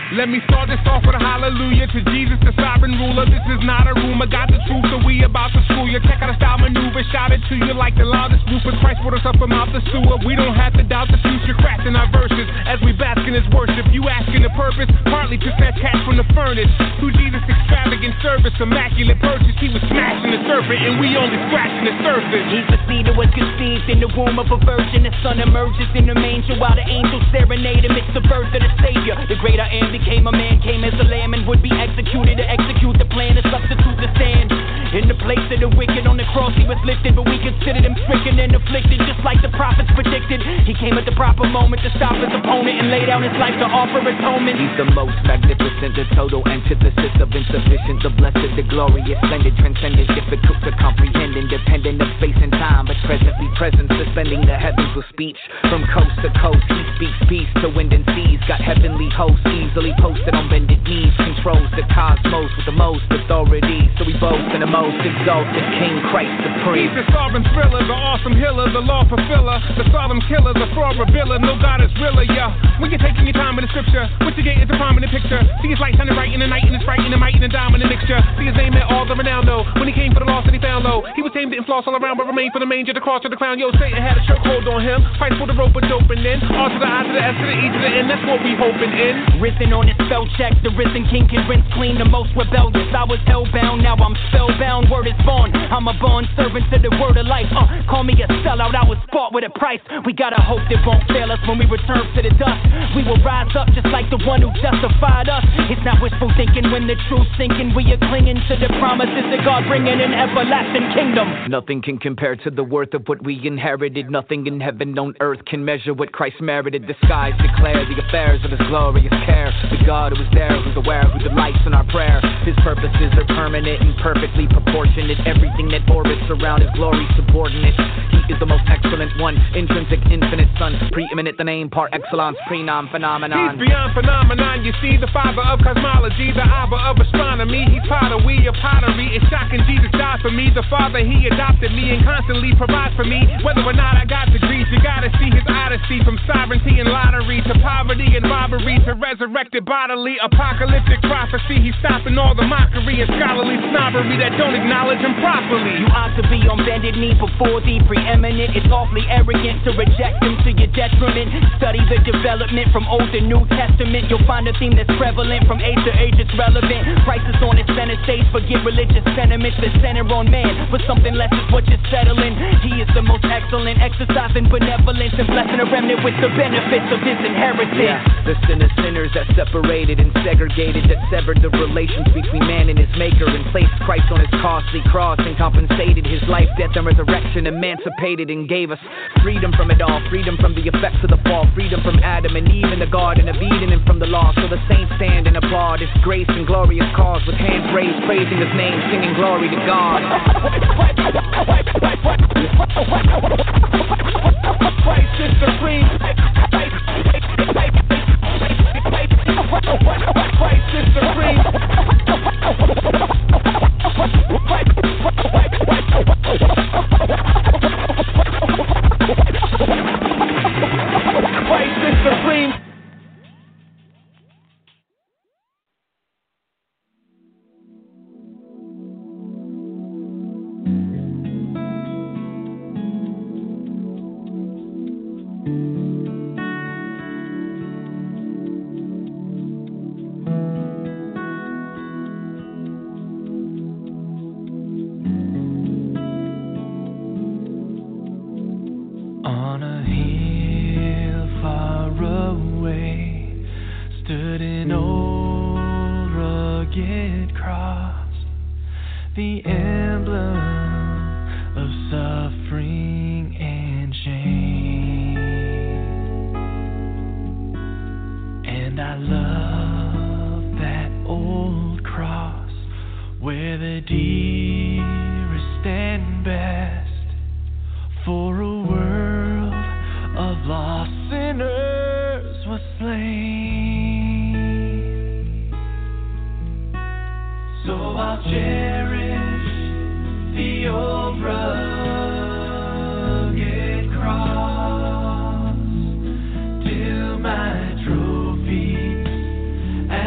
Let me start this off with a hallelujah to Jesus, the sovereign ruler. This is not a rumor, got the truth, so we about to school you. Check out the style maneuver, shout it to you like the loudest Rufus Christ brought us up from out the sewer. We don't have to doubt the future, crafting our verses as we bask in his worship. You asking the purpose, partly to fetch cash from the furnace. To Jesus' extravagant service, immaculate purchase. He was smashing the serpent, and we only scratching the surface.
He's the seed that was conceived in the womb of a virgin. The son emerges in the manger while the angels serenade him. It's the birth of the Savior. The great I am became a man, came as a lamb, and would be executed to execute the plan to substitute the stand. In the place of the wicked on the cross he was lifted, but we considered him stricken and afflicted, just like the prophets predicted. He came at the proper moment to stop his opponent and lay down his life to offer atonement.
He's the most magnificent, the total antithesis of insufficient, the blessed, the glorious, splendid, transcendent, difficult to comprehend, independent of space and time, but presently present, suspending the heavens with speech. From coast to coast, he speaks peace to wind and seas, got heavenly hosts easily posted on bended knees, controls the cosmos with the most authority, so we boast in the most exalted King Christ supreme.
He's the sovereign thriller, the awesome healer, the law fulfiller, the solemn killer, the fraud revealer. No God is realer, yeah. When you're taking your time in the scripture, what you get is a prominent picture. See his light shining bright in the night, and it's bright in the might and the diamond mixture. See his name at all the renown, though. When he came for the lost that he found low, he was tamed and floss all around, but remained for the manger, the cross, to the crown. Yo, Satan had a chokehold on him. Fight for the rope, but doping in. R to the I to the S to the E to the N. That's what we hoping in.
Risen on his spell check, the risen king can rinse clean the most rebellious. I was hellbound, now I'm spellbound. Word is born. I'm a born servant to the word of life. Uh, call me a sellout, I was bought with a price. We gotta hope that won't fail us when we return to the dust. We will rise up just like the one who justified us. It's not wishful thinking when the truth's sinking. We are clinging to the promises of God, bringing an everlasting kingdom.
Nothing can compare to the worth of what we inherited. Nothing in heaven on earth can measure what Christ merited. The skies declare the affairs of his glorious care. The God who is there, who's aware, who delights in our prayer. His purposes are permanent and perfectly proportionate. Everything that orbits around his glory subordinate. He is the most excellent one, intrinsic, infinite son, preeminent, the name par excellence, prenom phenomenon.
He's beyond phenomenon, you see, the father of cosmology, the Abba of astronomy. He's potter, we are pottery. It's shocking Jesus died for me. The father, he adopted me and constantly provides for me. Whether or not I got degrees, you gotta see his odyssey. From sovereignty and lottery to poverty and robbery to resurrected bodily apocalyptic prophecy. He's stopping all the mockery and scholarly snobbery that don't acknowledge him properly.
You ought to be on bended knee before the preeminent. It's awfully arrogant to reject him to your detriment. Study the development from Old to New Testament. You'll find a theme that's prevalent from age to age. It's relevant. Christ is on his center stage. Forget religious sentiments that center on man. But something less is what you're settling. He is the most excellent, exercising benevolence and blessing a remnant with the benefits of his inheritance.
Yeah, the sin of sinners that separated and segregated, that severed the relations between man and his maker, and placed Christ on his costly cross and compensated his life, death, and resurrection, emancipated and gave us freedom from it all, freedom from the effects of the fall, freedom from Adam and Eve in the Garden of Eden, and from the law. So the saints stand and applaud his grace and glorious cause with hands raised, praising his name, singing glory to God.
Christ is supreme. Christ is supreme. Christ is supreme.
The emblem of suffering and shame. And I love that old cross where the dearest and best for a world of lost sinners was slain. So I'll cherish the old rugged cross till my trophies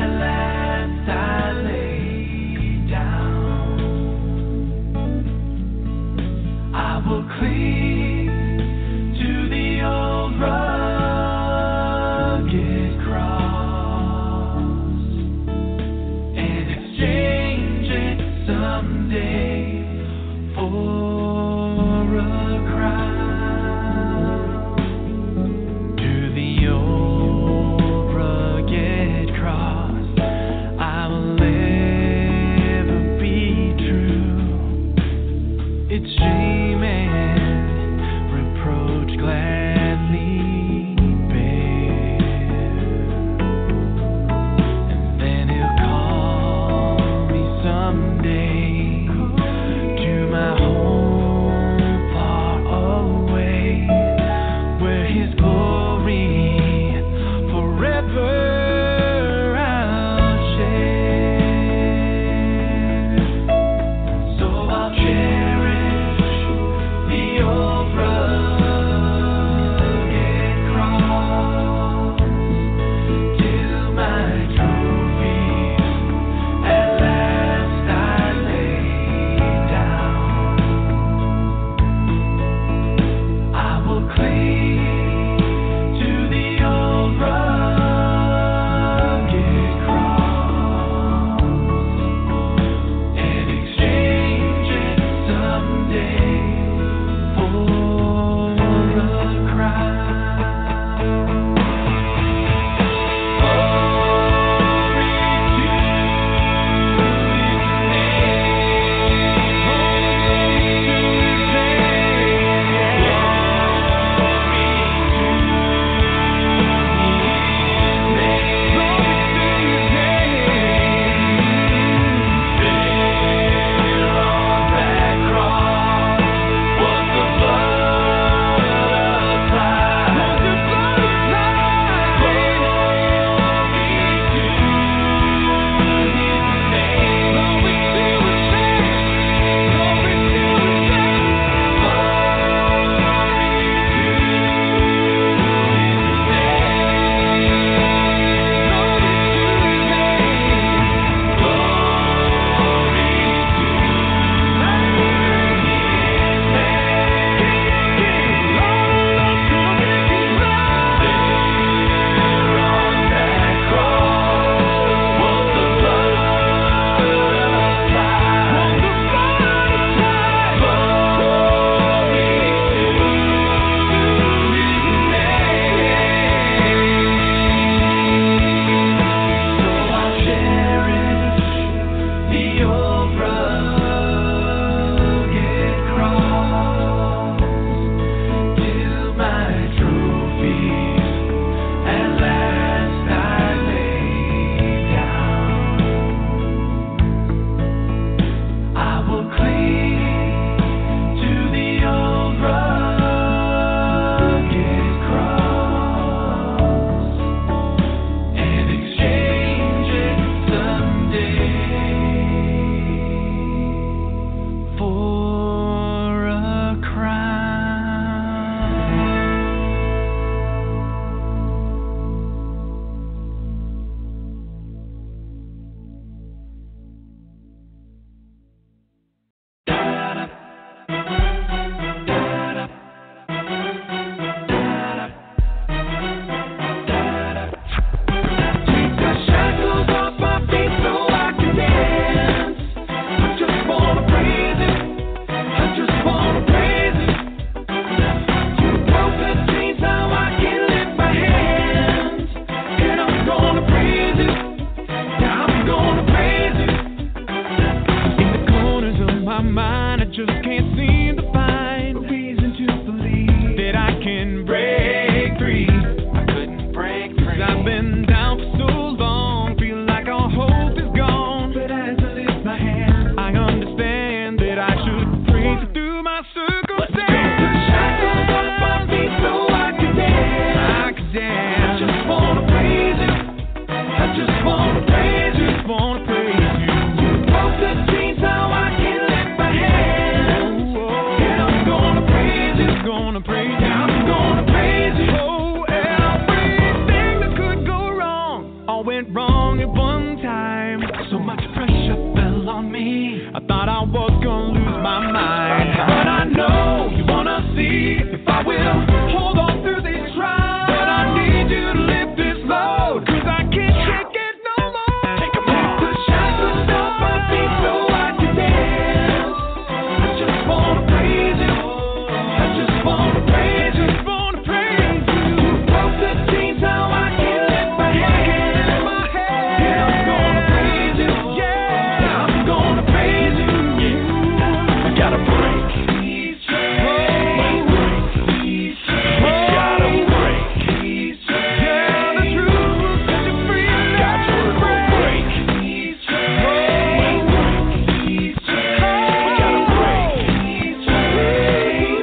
been down for so long, feel like our hope is gone. But as I lift my hand, I understand that I should praise you through my circumstance. The shackles off my feet so I can dance. I can dance. I just wanna praise you. I just wanna praise you. Just wanna praise you. You broke the chains, now I can lift my hand. Oh, oh. Yeah, I'm gonna praise you. Gonna praise you. I'm gonna praise you. Oh, everything that could go wrong all went wrong at one time. So much pressure fell on me. I thought I was gonna lose my mind. But I know you wanna see if I will hold on through these trials. But I need you to lift this load, 'cause I can't take it no more. Take 'em off. The shackles off my feet so I can dance. I just wanna praise you. I just wanna praise you. Just wanna praise you. You broke the chains, now I can lift my hand. My hand. Yeah, I'm gonna praise you. Yeah, yeah, I'm gonna praise you. Yeah, I gotta break. These chains. Break these chains. We gotta break these chains. Yeah, the truth will set you free. God's word will break these chains. Break these chains. We gotta break these chains.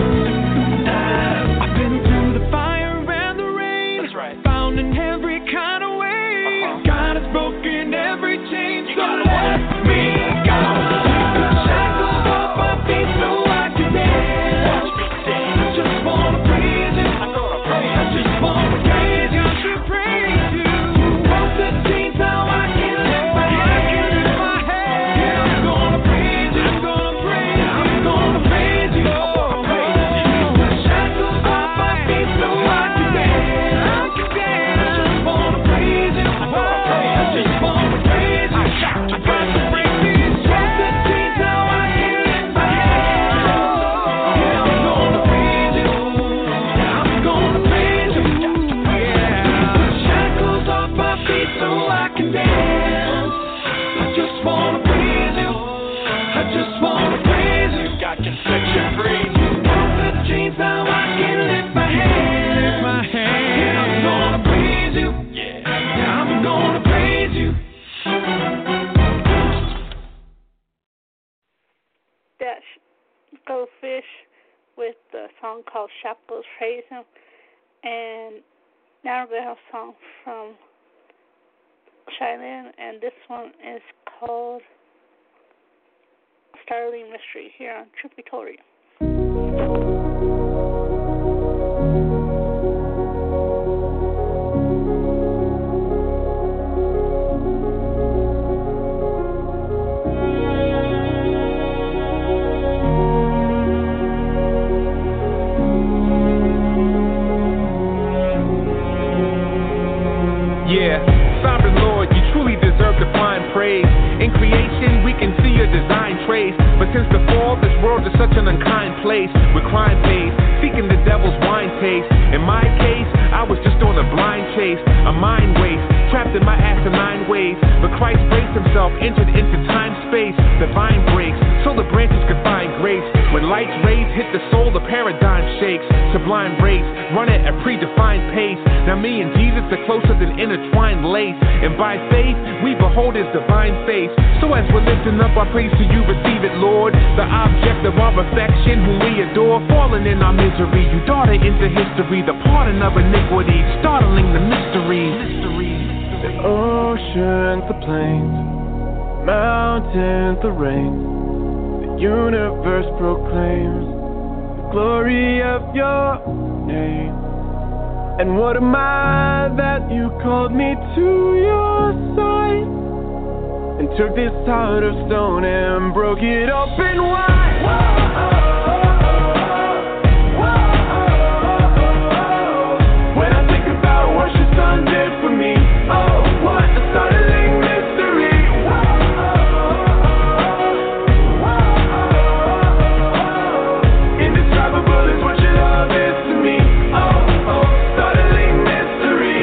I've been through the fire and the rain. That's right. Found in every kind of way. Uh-huh. God has broken every chain. So let me go. The shackles off my feet so I can dance. I just wanna praise you. I just wanna praise you. I should praise you. You broke the chains, now I can lift my hand. Yeah, I'm gonna praise you. I'm gonna praise you. I'm gonna praise you. The shackles off my feet so I can dance. I just wanna praise you. I just wanna praise you. I got to break these chains, now I can lift my hand. Yeah, I'm gonna praise you. Yeah, I'm gonna praise you. Yeah, the shackles off my feet so I can dance. I just wanna praise you. I just wanna praise you. God can set you free. You broke the chains, now I can lift my hand. Lift my hand. Yeah, I'm gonna praise you. Yeah, yeah, I'm gonna praise you.
That's Goldfish with the song called Shackles Praise Him. And now we're going to have a song from Cheyenne, and this one is called Starling Mystery here on Truth Be Told Radio.
Yeah, sovereign Lord, you truly deserve to find praise. In creation, we can see your design trace. But since the fall, this world is such an unkind place. With crime pays, seeking the devil's wine taste. In my case, I was just on a blind chase, a mind waste, trapped in my asinine ways. But Christ braced himself, entered into time space. The vine breaks, so the branches could find grace. When light's rays hit the soul, the paradigm shakes. Sublime race, run at a predefined pace. Now me and Jesus are closer than intertwined lace. And by faith, we behold his divine face. So as we're lifting up our praise to you, receive it, Lord. The object of our affection, whom we adore, fallen in our misery. You daughter into history, the pardon of iniquity, startling the mystery.
The oceans, the plains, mountains, the rain, the universe proclaims the glory of your name. And what am I that you called me to your side, and took this heart of stone and broke it open wide? Whoa. When I think about what your son did for me, oh, what a startling mystery. Indescribable is what your love is to me. Oh, oh, startling mystery.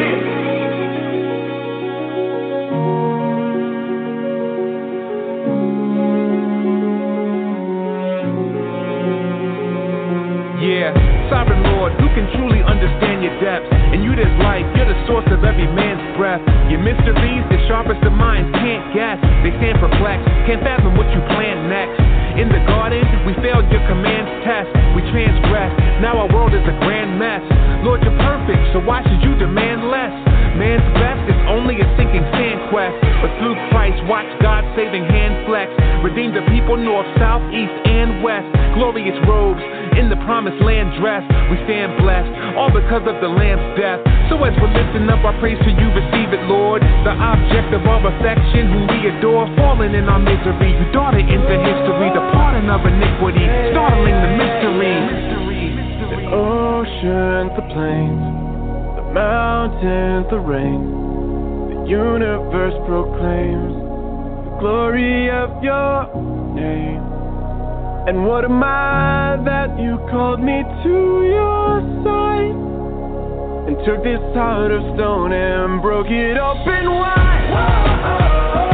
Yeah, sovereign Lord, who can truly understand your depths? And you, there's life, you're the source of every man hand's breath. Your mysteries, the sharpest of minds can't guess. They stand perplexed, can't fathom what you plan next. In the garden, we failed your command's test. We transgressed, now our world is a grand mess. Lord, you're perfect, so why should you demand less? Man's best is only a sinking sand quest. But through Christ, watch God's saving hand flex. Redeem the people north, south, east, and west. Glorious robes in the promised land dressed. We stand blessed, all because of the Lamb's death. So as we're lifting up our praise to you, receive it, Lord. The object of our affection, whom we adore, fallen in our misery. You daughter into history, the pardon of iniquity, startling the mystery.
The oceans, the plains, the mountains, the rain, the universe proclaims the glory of your name. And what am I that you called me to your side and took this heart of stone and broke it open wide? Whoa.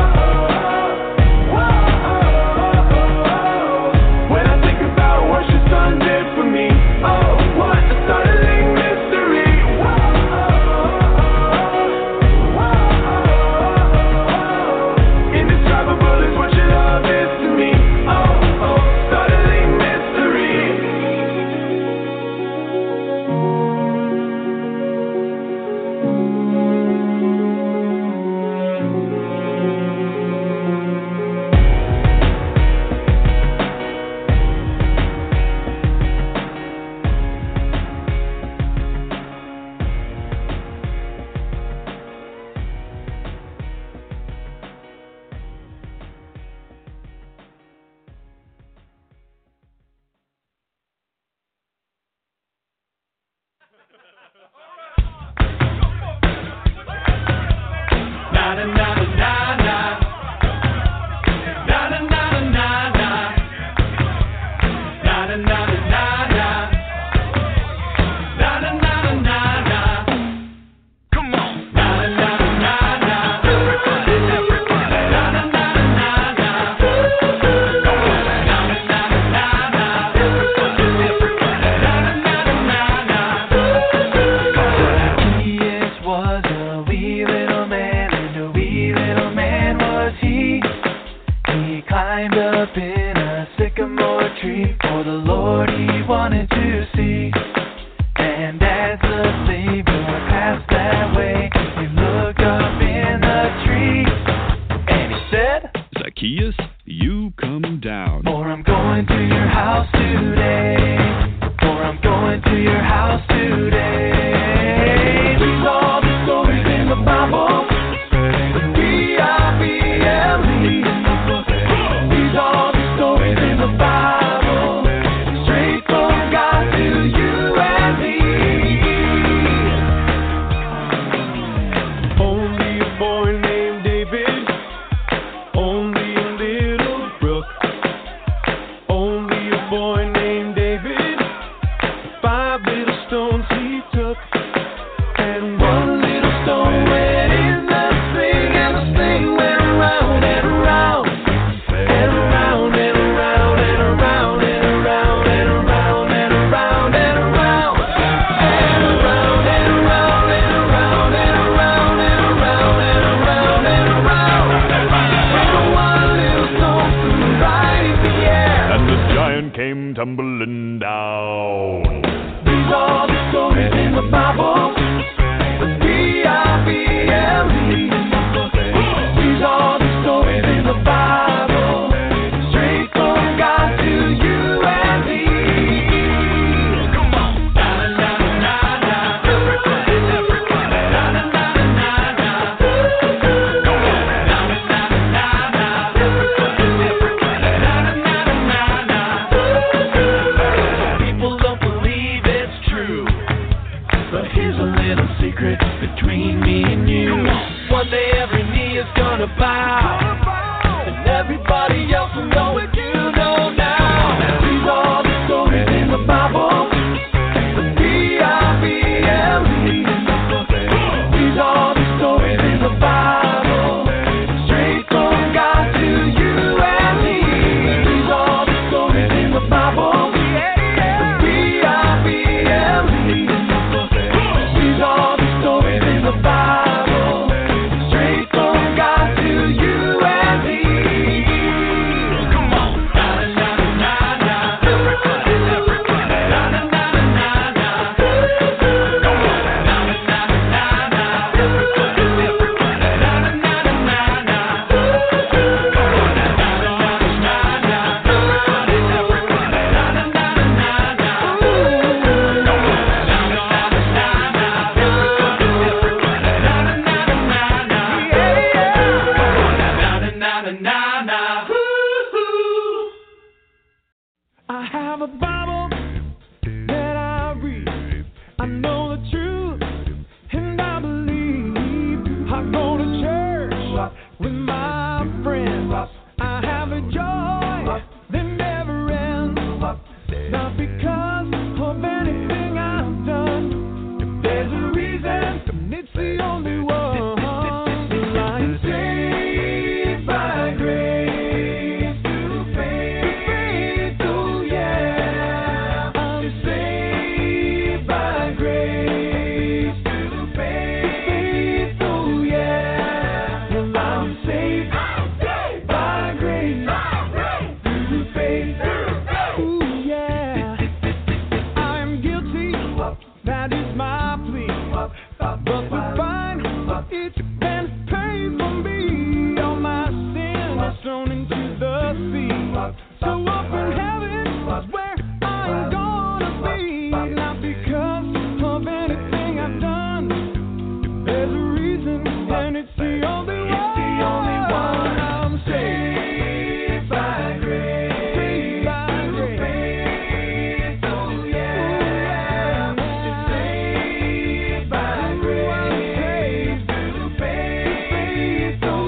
Son did for me. Oh, what a startling mystery. Indescribable is what your love is to me. Oh, oh, startling Bible. have a Bible that I read. I know the truth, and I believe. I go to church with my friends. I have a joy that never ends. Not because of anything I've done. There's a reason, and it's the only one. I'm saved by grace through faith. Oh yeah, I'm saved by grace through faith. Oh yeah, I'm saved by grace through faith. Oh yeah, I'm guilty. That is my plea. But the fine, it's been paid for me. All my sin is thrown into the sea. So up in heaven is where I'm gonna be. Not because of anything I've done. There's a reason, and it's the only one. It's the only one. I'm saved by grace. Saved by grace. Oh yeah. Saved by grace. Through faith. Oh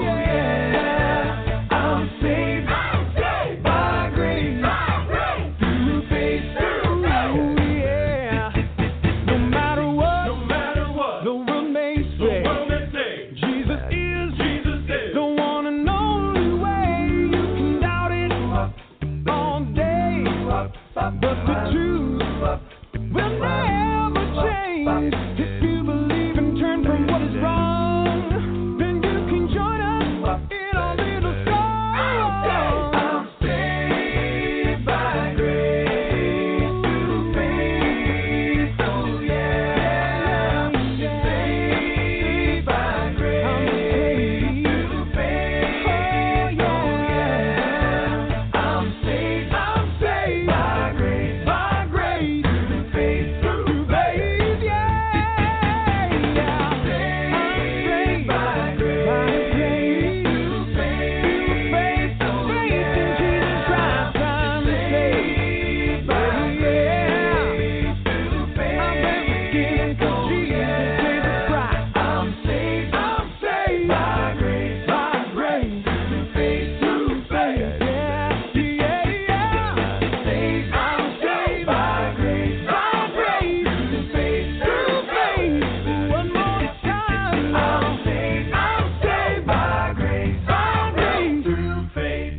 yeah. I'm saved by grace. Through faith. Oh yeah. No matter what, no matter what, the world may say, Jesus is, Jesus is the one and only way. You can doubt it all day, but the truth will never change. If you believe and turn from what is wrong, then you can join us in our little song. I'm saved by grace through faith. Oh yeah, saved by grace through faith. Oh yeah, I'm saved, I'm saved by grace, by grace through faith, through faith. Yeah, yeah, I'm saved by grace, by grace through faith, through faith. Oh faith in Jesus Christ, I'm saved by grace through faith. I've been forgiven 'cause Jesus, Jesus Christ. I'm saved, I'm saved by grace, by grace through faith, through faith. Yeah, yeah, yeah. Saved, I'm saved by grace, by grace through faith, through faith. One more time. I'm saved, I'm saved by grace, by grace through faith.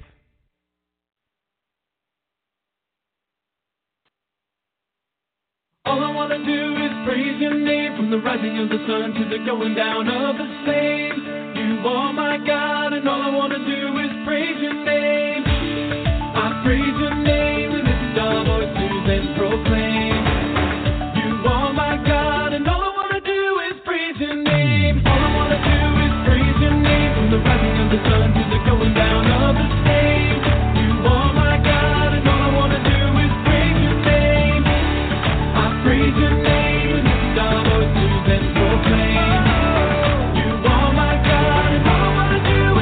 All I want to do is praise your name, from the rising of the sun to the going down of the same. You are my God, and all I want to do is praise your name. I praise your name, we lift our voices and proclaim. You are my God, and all I want to do is praise your name. All I want to do is praise your name, from the rising of the sun to the going down of the same. You are my God, and all I want to do is praise your name. I praise your name, we lift our voices and proclaim. You are my God, and all I want to do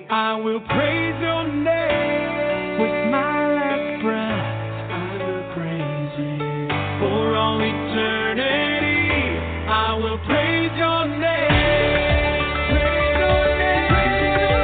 I will praise your name with my last breath. I will praise you for all eternity. I will praise your name. Praise your name. Praise your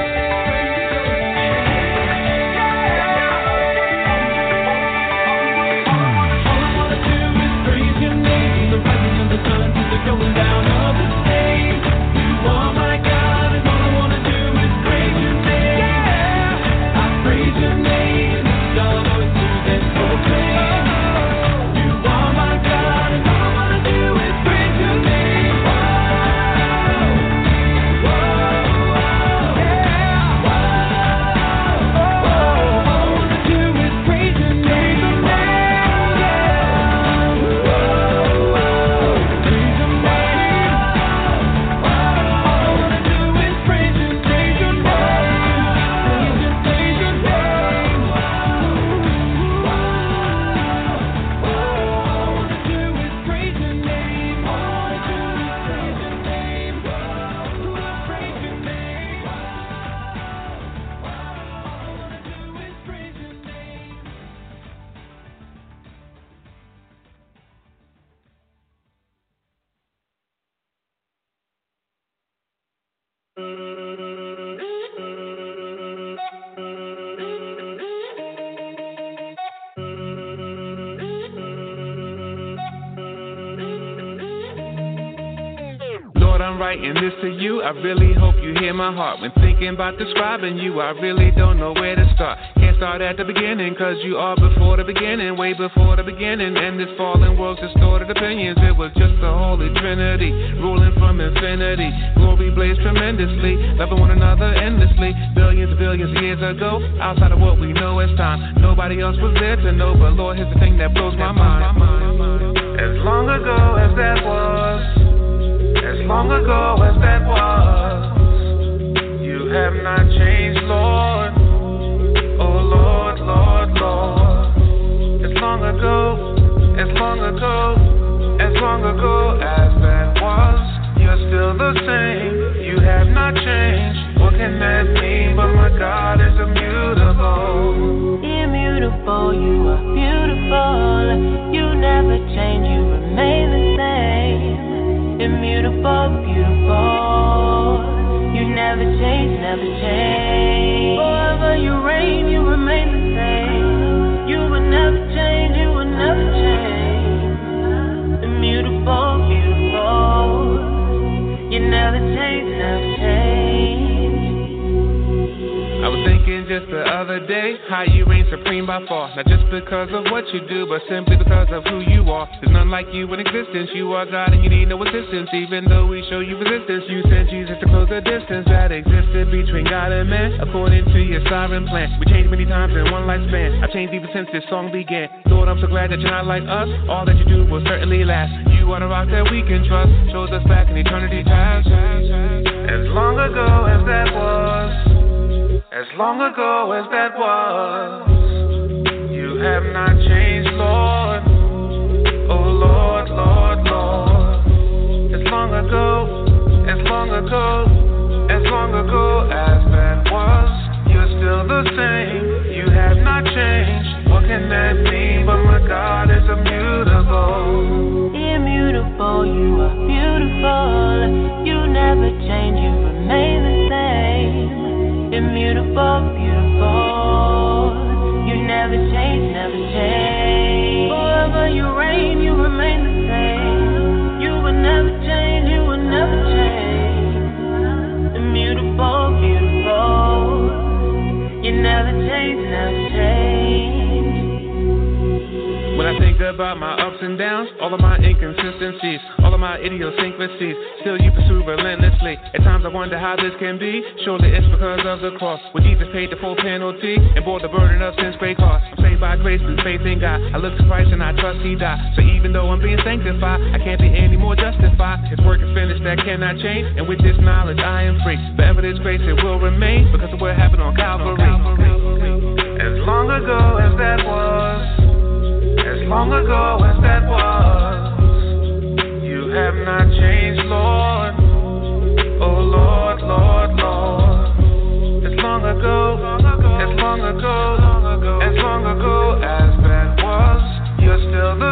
name. All I wanna do is praise your name, from the rising of the sun to the going down of the same. You are my God, and all I wanna do is praise your name. I praise your name, lift our voices and proclaim. You are my God, and all I wanna do is praise your name. Whoa, whoa, whoa, yeah. Whoa, whoa, all I wanna do is praise your name. Praise your name, yeah. Whoa, whoa, all I wanna do is praise your name. Praise your name, praise your, praise your name.
Lord, I'm writing this to you. I really hope you hear my heart. When thinking about describing you, I really don't know where to start. Can't start at the beginning, cause you are before the beginning, way before the beginning. And this fallen world's distorted opinions. It was just the Holy Trinity, ruling from infinity. Glory blazed tremendously, loving one another endlessly. Billions and billions of years ago, outside of what we know as time. Nobody else was there to know, but Lord, here's the thing that blows my mind. As long ago as that was, as long ago as that was, you have not changed, Lord. Oh Lord, Lord, Lord. As long ago, as long ago, as long ago as that was, you're still the same. You have not changed. What can that mean? But my God is immutable.
Immutable, you are beautiful. You never change, you remain the same. Immutable, beautiful. You never change, never change. Forever you reign, you remain the same. You will never change, you will never change. Immutable, beautiful. You never change, never change.
I was thinking just the other day how you reign supreme by far. Not just because of what you do, but simply because of who you are. There's none like you in existence. You are God and you need no assistance. Even though we show you resistance, you sent Jesus to close the distance that existed between God and man, according to your sovereign plan. We changed many times in one lifespan. I've changed even since this song began. Lord, I'm so glad that you're not like us. All that you do will certainly last. You are the rock that we can trust. Shows us back in eternity past.
As long ago as that was, as long ago as that was, you have not changed, Lord. Oh Lord, Lord, Lord. As long ago, as long ago, as long ago as that was, you're still the same. You have not changed. What can that mean? But my God is immutable.
Immutable, you are beautiful. You never change, you remain the same. Immutable, beautiful. You never change, never change. Forever you reign, you remain the same. You will never change, you will never change. Immutable, beautiful. You never change, never change.
When I think about my ups and downs, all of my inconsistencies, all of my idiosyncrasies, still you pursue relentlessly. At times I wonder how this can be. Surely it's because of the cross, where Jesus paid the full penalty and bore the burden of sin's great cost. I'm saved by grace through faith in God. I look to Christ and I trust He died. So even though I'm being sanctified, I can't be any more justified. His work is finished, that cannot change. And with this knowledge I am free. Forever this grace it will remain, because of what happened on Calvary.
As long ago as that was, as long ago as that was, you have not changed, Lord. Oh Lord, Lord, Lord. As long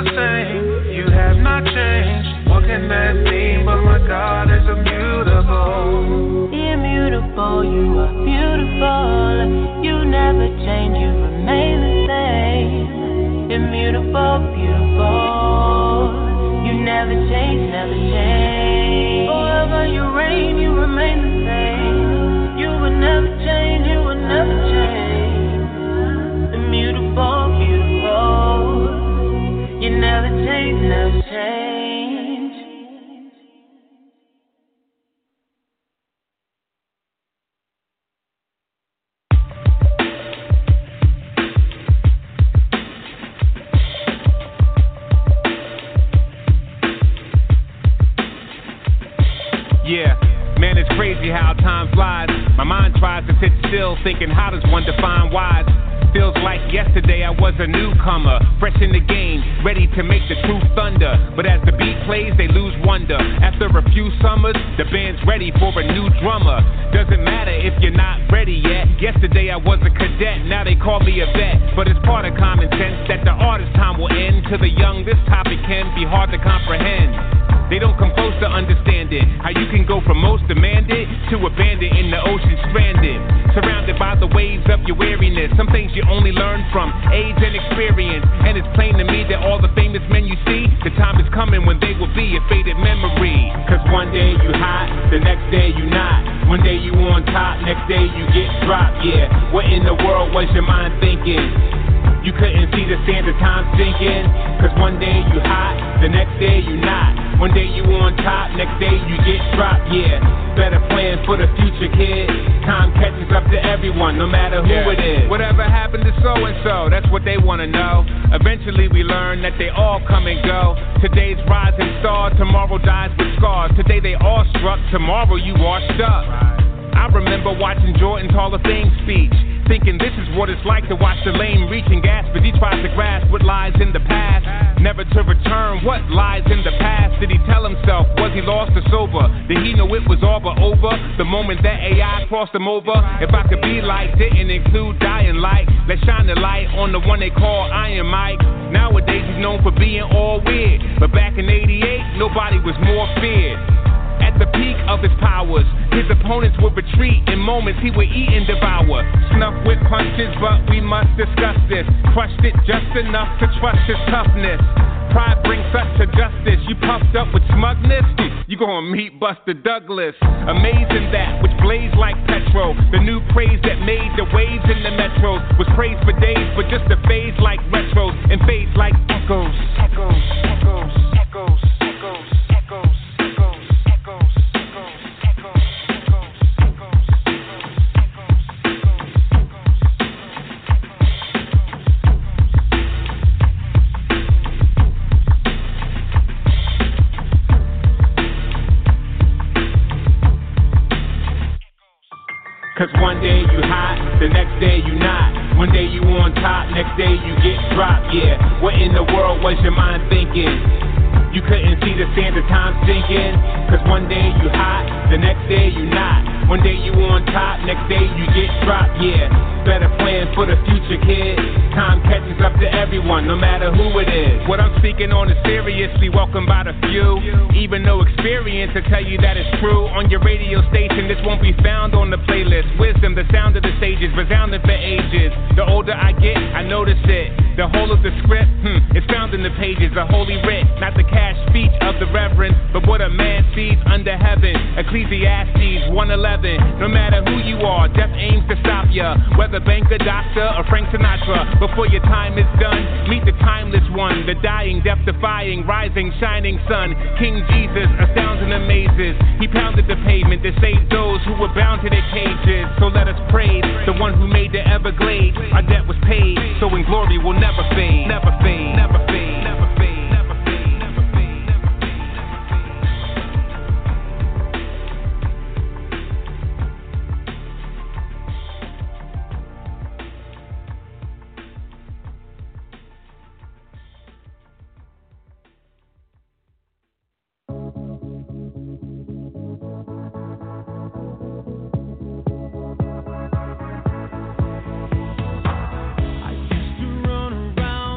the same. You have not changed. What can that mean? But my God is immutable.
Immutable, you are beautiful. You never change, you remain the same. Immutable, beautiful. You never change, never change. Forever you reign, you remain the same. You will never change, you will never change. Immutable, beautiful. You never change, never change.
Yeah, man, it's crazy how time flies. My mind tries to sit still, thinking how does one define wise? Feels like yesterday I was a newcomer, fresh in the game, ready to make the truth thunder. But as the beat plays, they lose wonder. After a few summers, the band's ready for a new drummer. Doesn't matter if you're not ready yet. Yesterday I was a cadet, now they call me a vet. But it's part of common sense that the artist's time will end. To the young, this topic can be hard to comprehend. They don't come close to understand it. How you can go from most demanded to abandoned in the ocean stranded. Surrounded by the waves of your weariness. Some things you only learn from age and experience. And it's plain to me that all the famous men you see, the time is coming when they will be a faded memory. Cause one day you hot, the next day you not. One day you on top, next day you get dropped. Yeah, what in the world was your mind thinking? You couldn't see the sands of time sinking. Cause one day you hot, the next day you not. One day you on top, next day you get dropped, yeah. Better plan for the future, kid. Time catches up to everyone, no matter who yeah. it is. Whatever happened to so-and-so, that's what they wanna know. Eventually we learn that they all come and go. Today's rising star, tomorrow dies with scars. Today they all struck, tomorrow you washed up. I remember watching Jordan's Hall of Fame speech, thinking this is what it's like to watch the lame reach and gasp as he tries to grasp what lies in the past. Never to return what lies in the past. Did he tell himself, was he lost or sober? Did he know it was all but over the moment that A I crossed him over? If I could be like, didn't include dying light. Let's shine the light on the one they call Iron Mike. Nowadays he's known for being all weird, but back in eighty-eight, nobody was more feared. At the peak of his powers, his opponents would retreat. In moments he would eat and devour. Snuff with punches, but we must discuss this. Crushed it just enough to trust his toughness. Pride brings such to justice. You puffed up with smugness, you gonna meet Buster Douglas. Amazing that which blazed like petrol. The new praise that made the waves in the metros was praised for days, but just a phase like retros and fades like echoes. Echoes, echoes, echoes, echoes, echoes. Cause one day you hot, the next day you not. One day you on top, next day you get dropped, yeah. What in the world was your mind thinking? You couldn't see the sands of time sinking. Cause one day you hot, the next day you not. One day you on top, next day you get dropped, yeah. Better plan for the future, kid. Time catches up to everyone, no matter who it is. What I'm speaking on is seriously welcomed by the few. Even no experience to tell you that it's true. On your radio station, this won't be found on the playlist. Wisdom, the sound of the sages, resounding for ages. The older I get, I notice it. The whole of the script, hmm, it's found in the pages. A holy writ, not the cash speech of the reverend, but what a man sees under heaven. Ecclesiastes one eleven. No matter who you are, death aims to stop ya. Whether banker, doctor, or Frank Sinatra. Before your time is done, meet the timeless one. The dying, death-defying, rising, shining sun. King Jesus astounds and amazes. He pounded the pavement to save those who were bound to their cages. So let us praise the one who made the Everglades. Our debt was paid, so in glory will never fade. Never fade, never fade, never fade.
I used to run around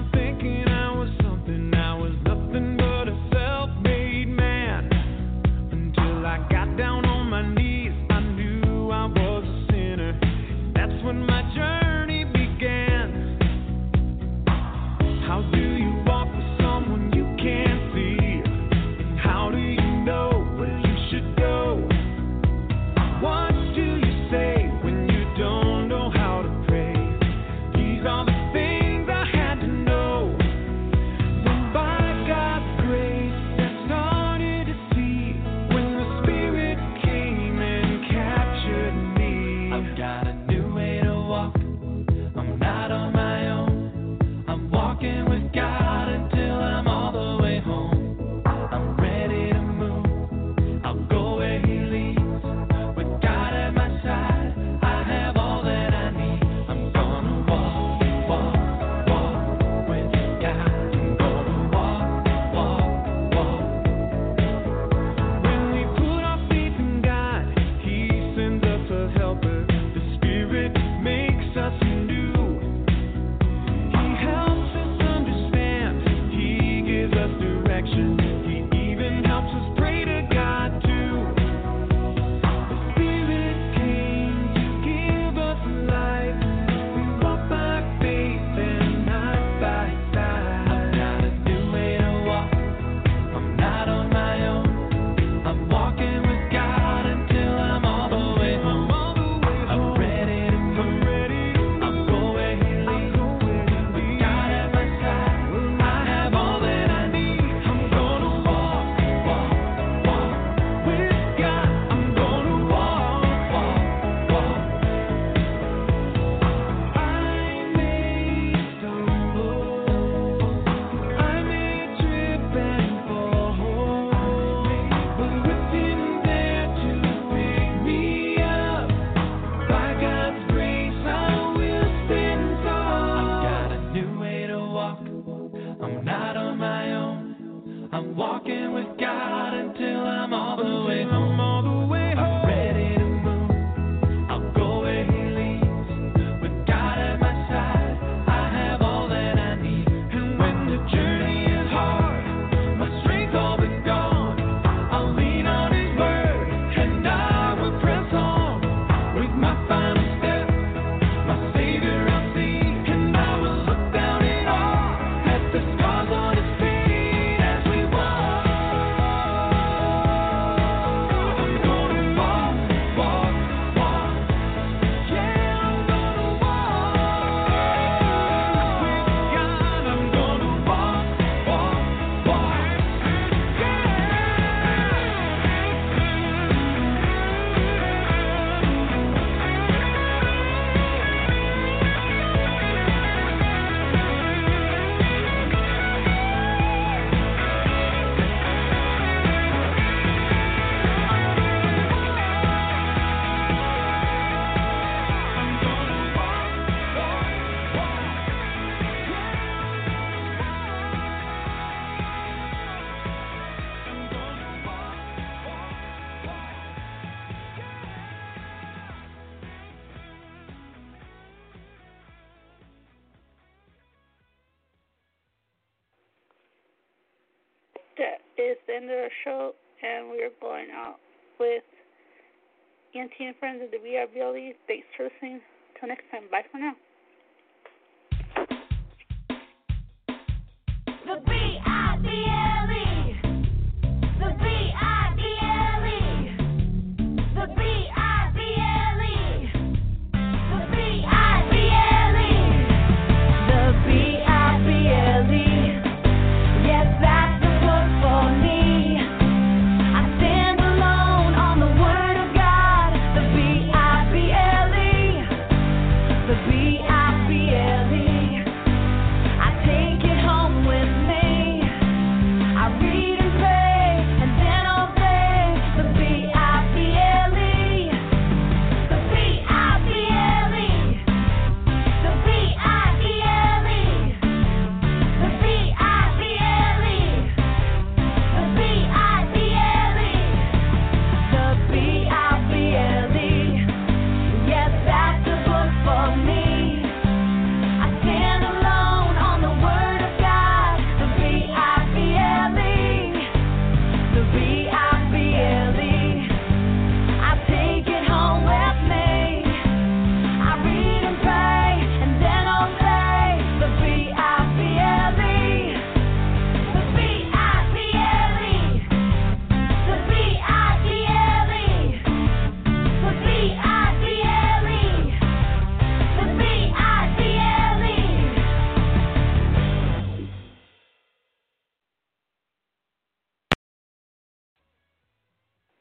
that is the end of our show, and we are going out with E N T and Friends of the V R B L E. Thanks for listening. Till next time. Bye for now.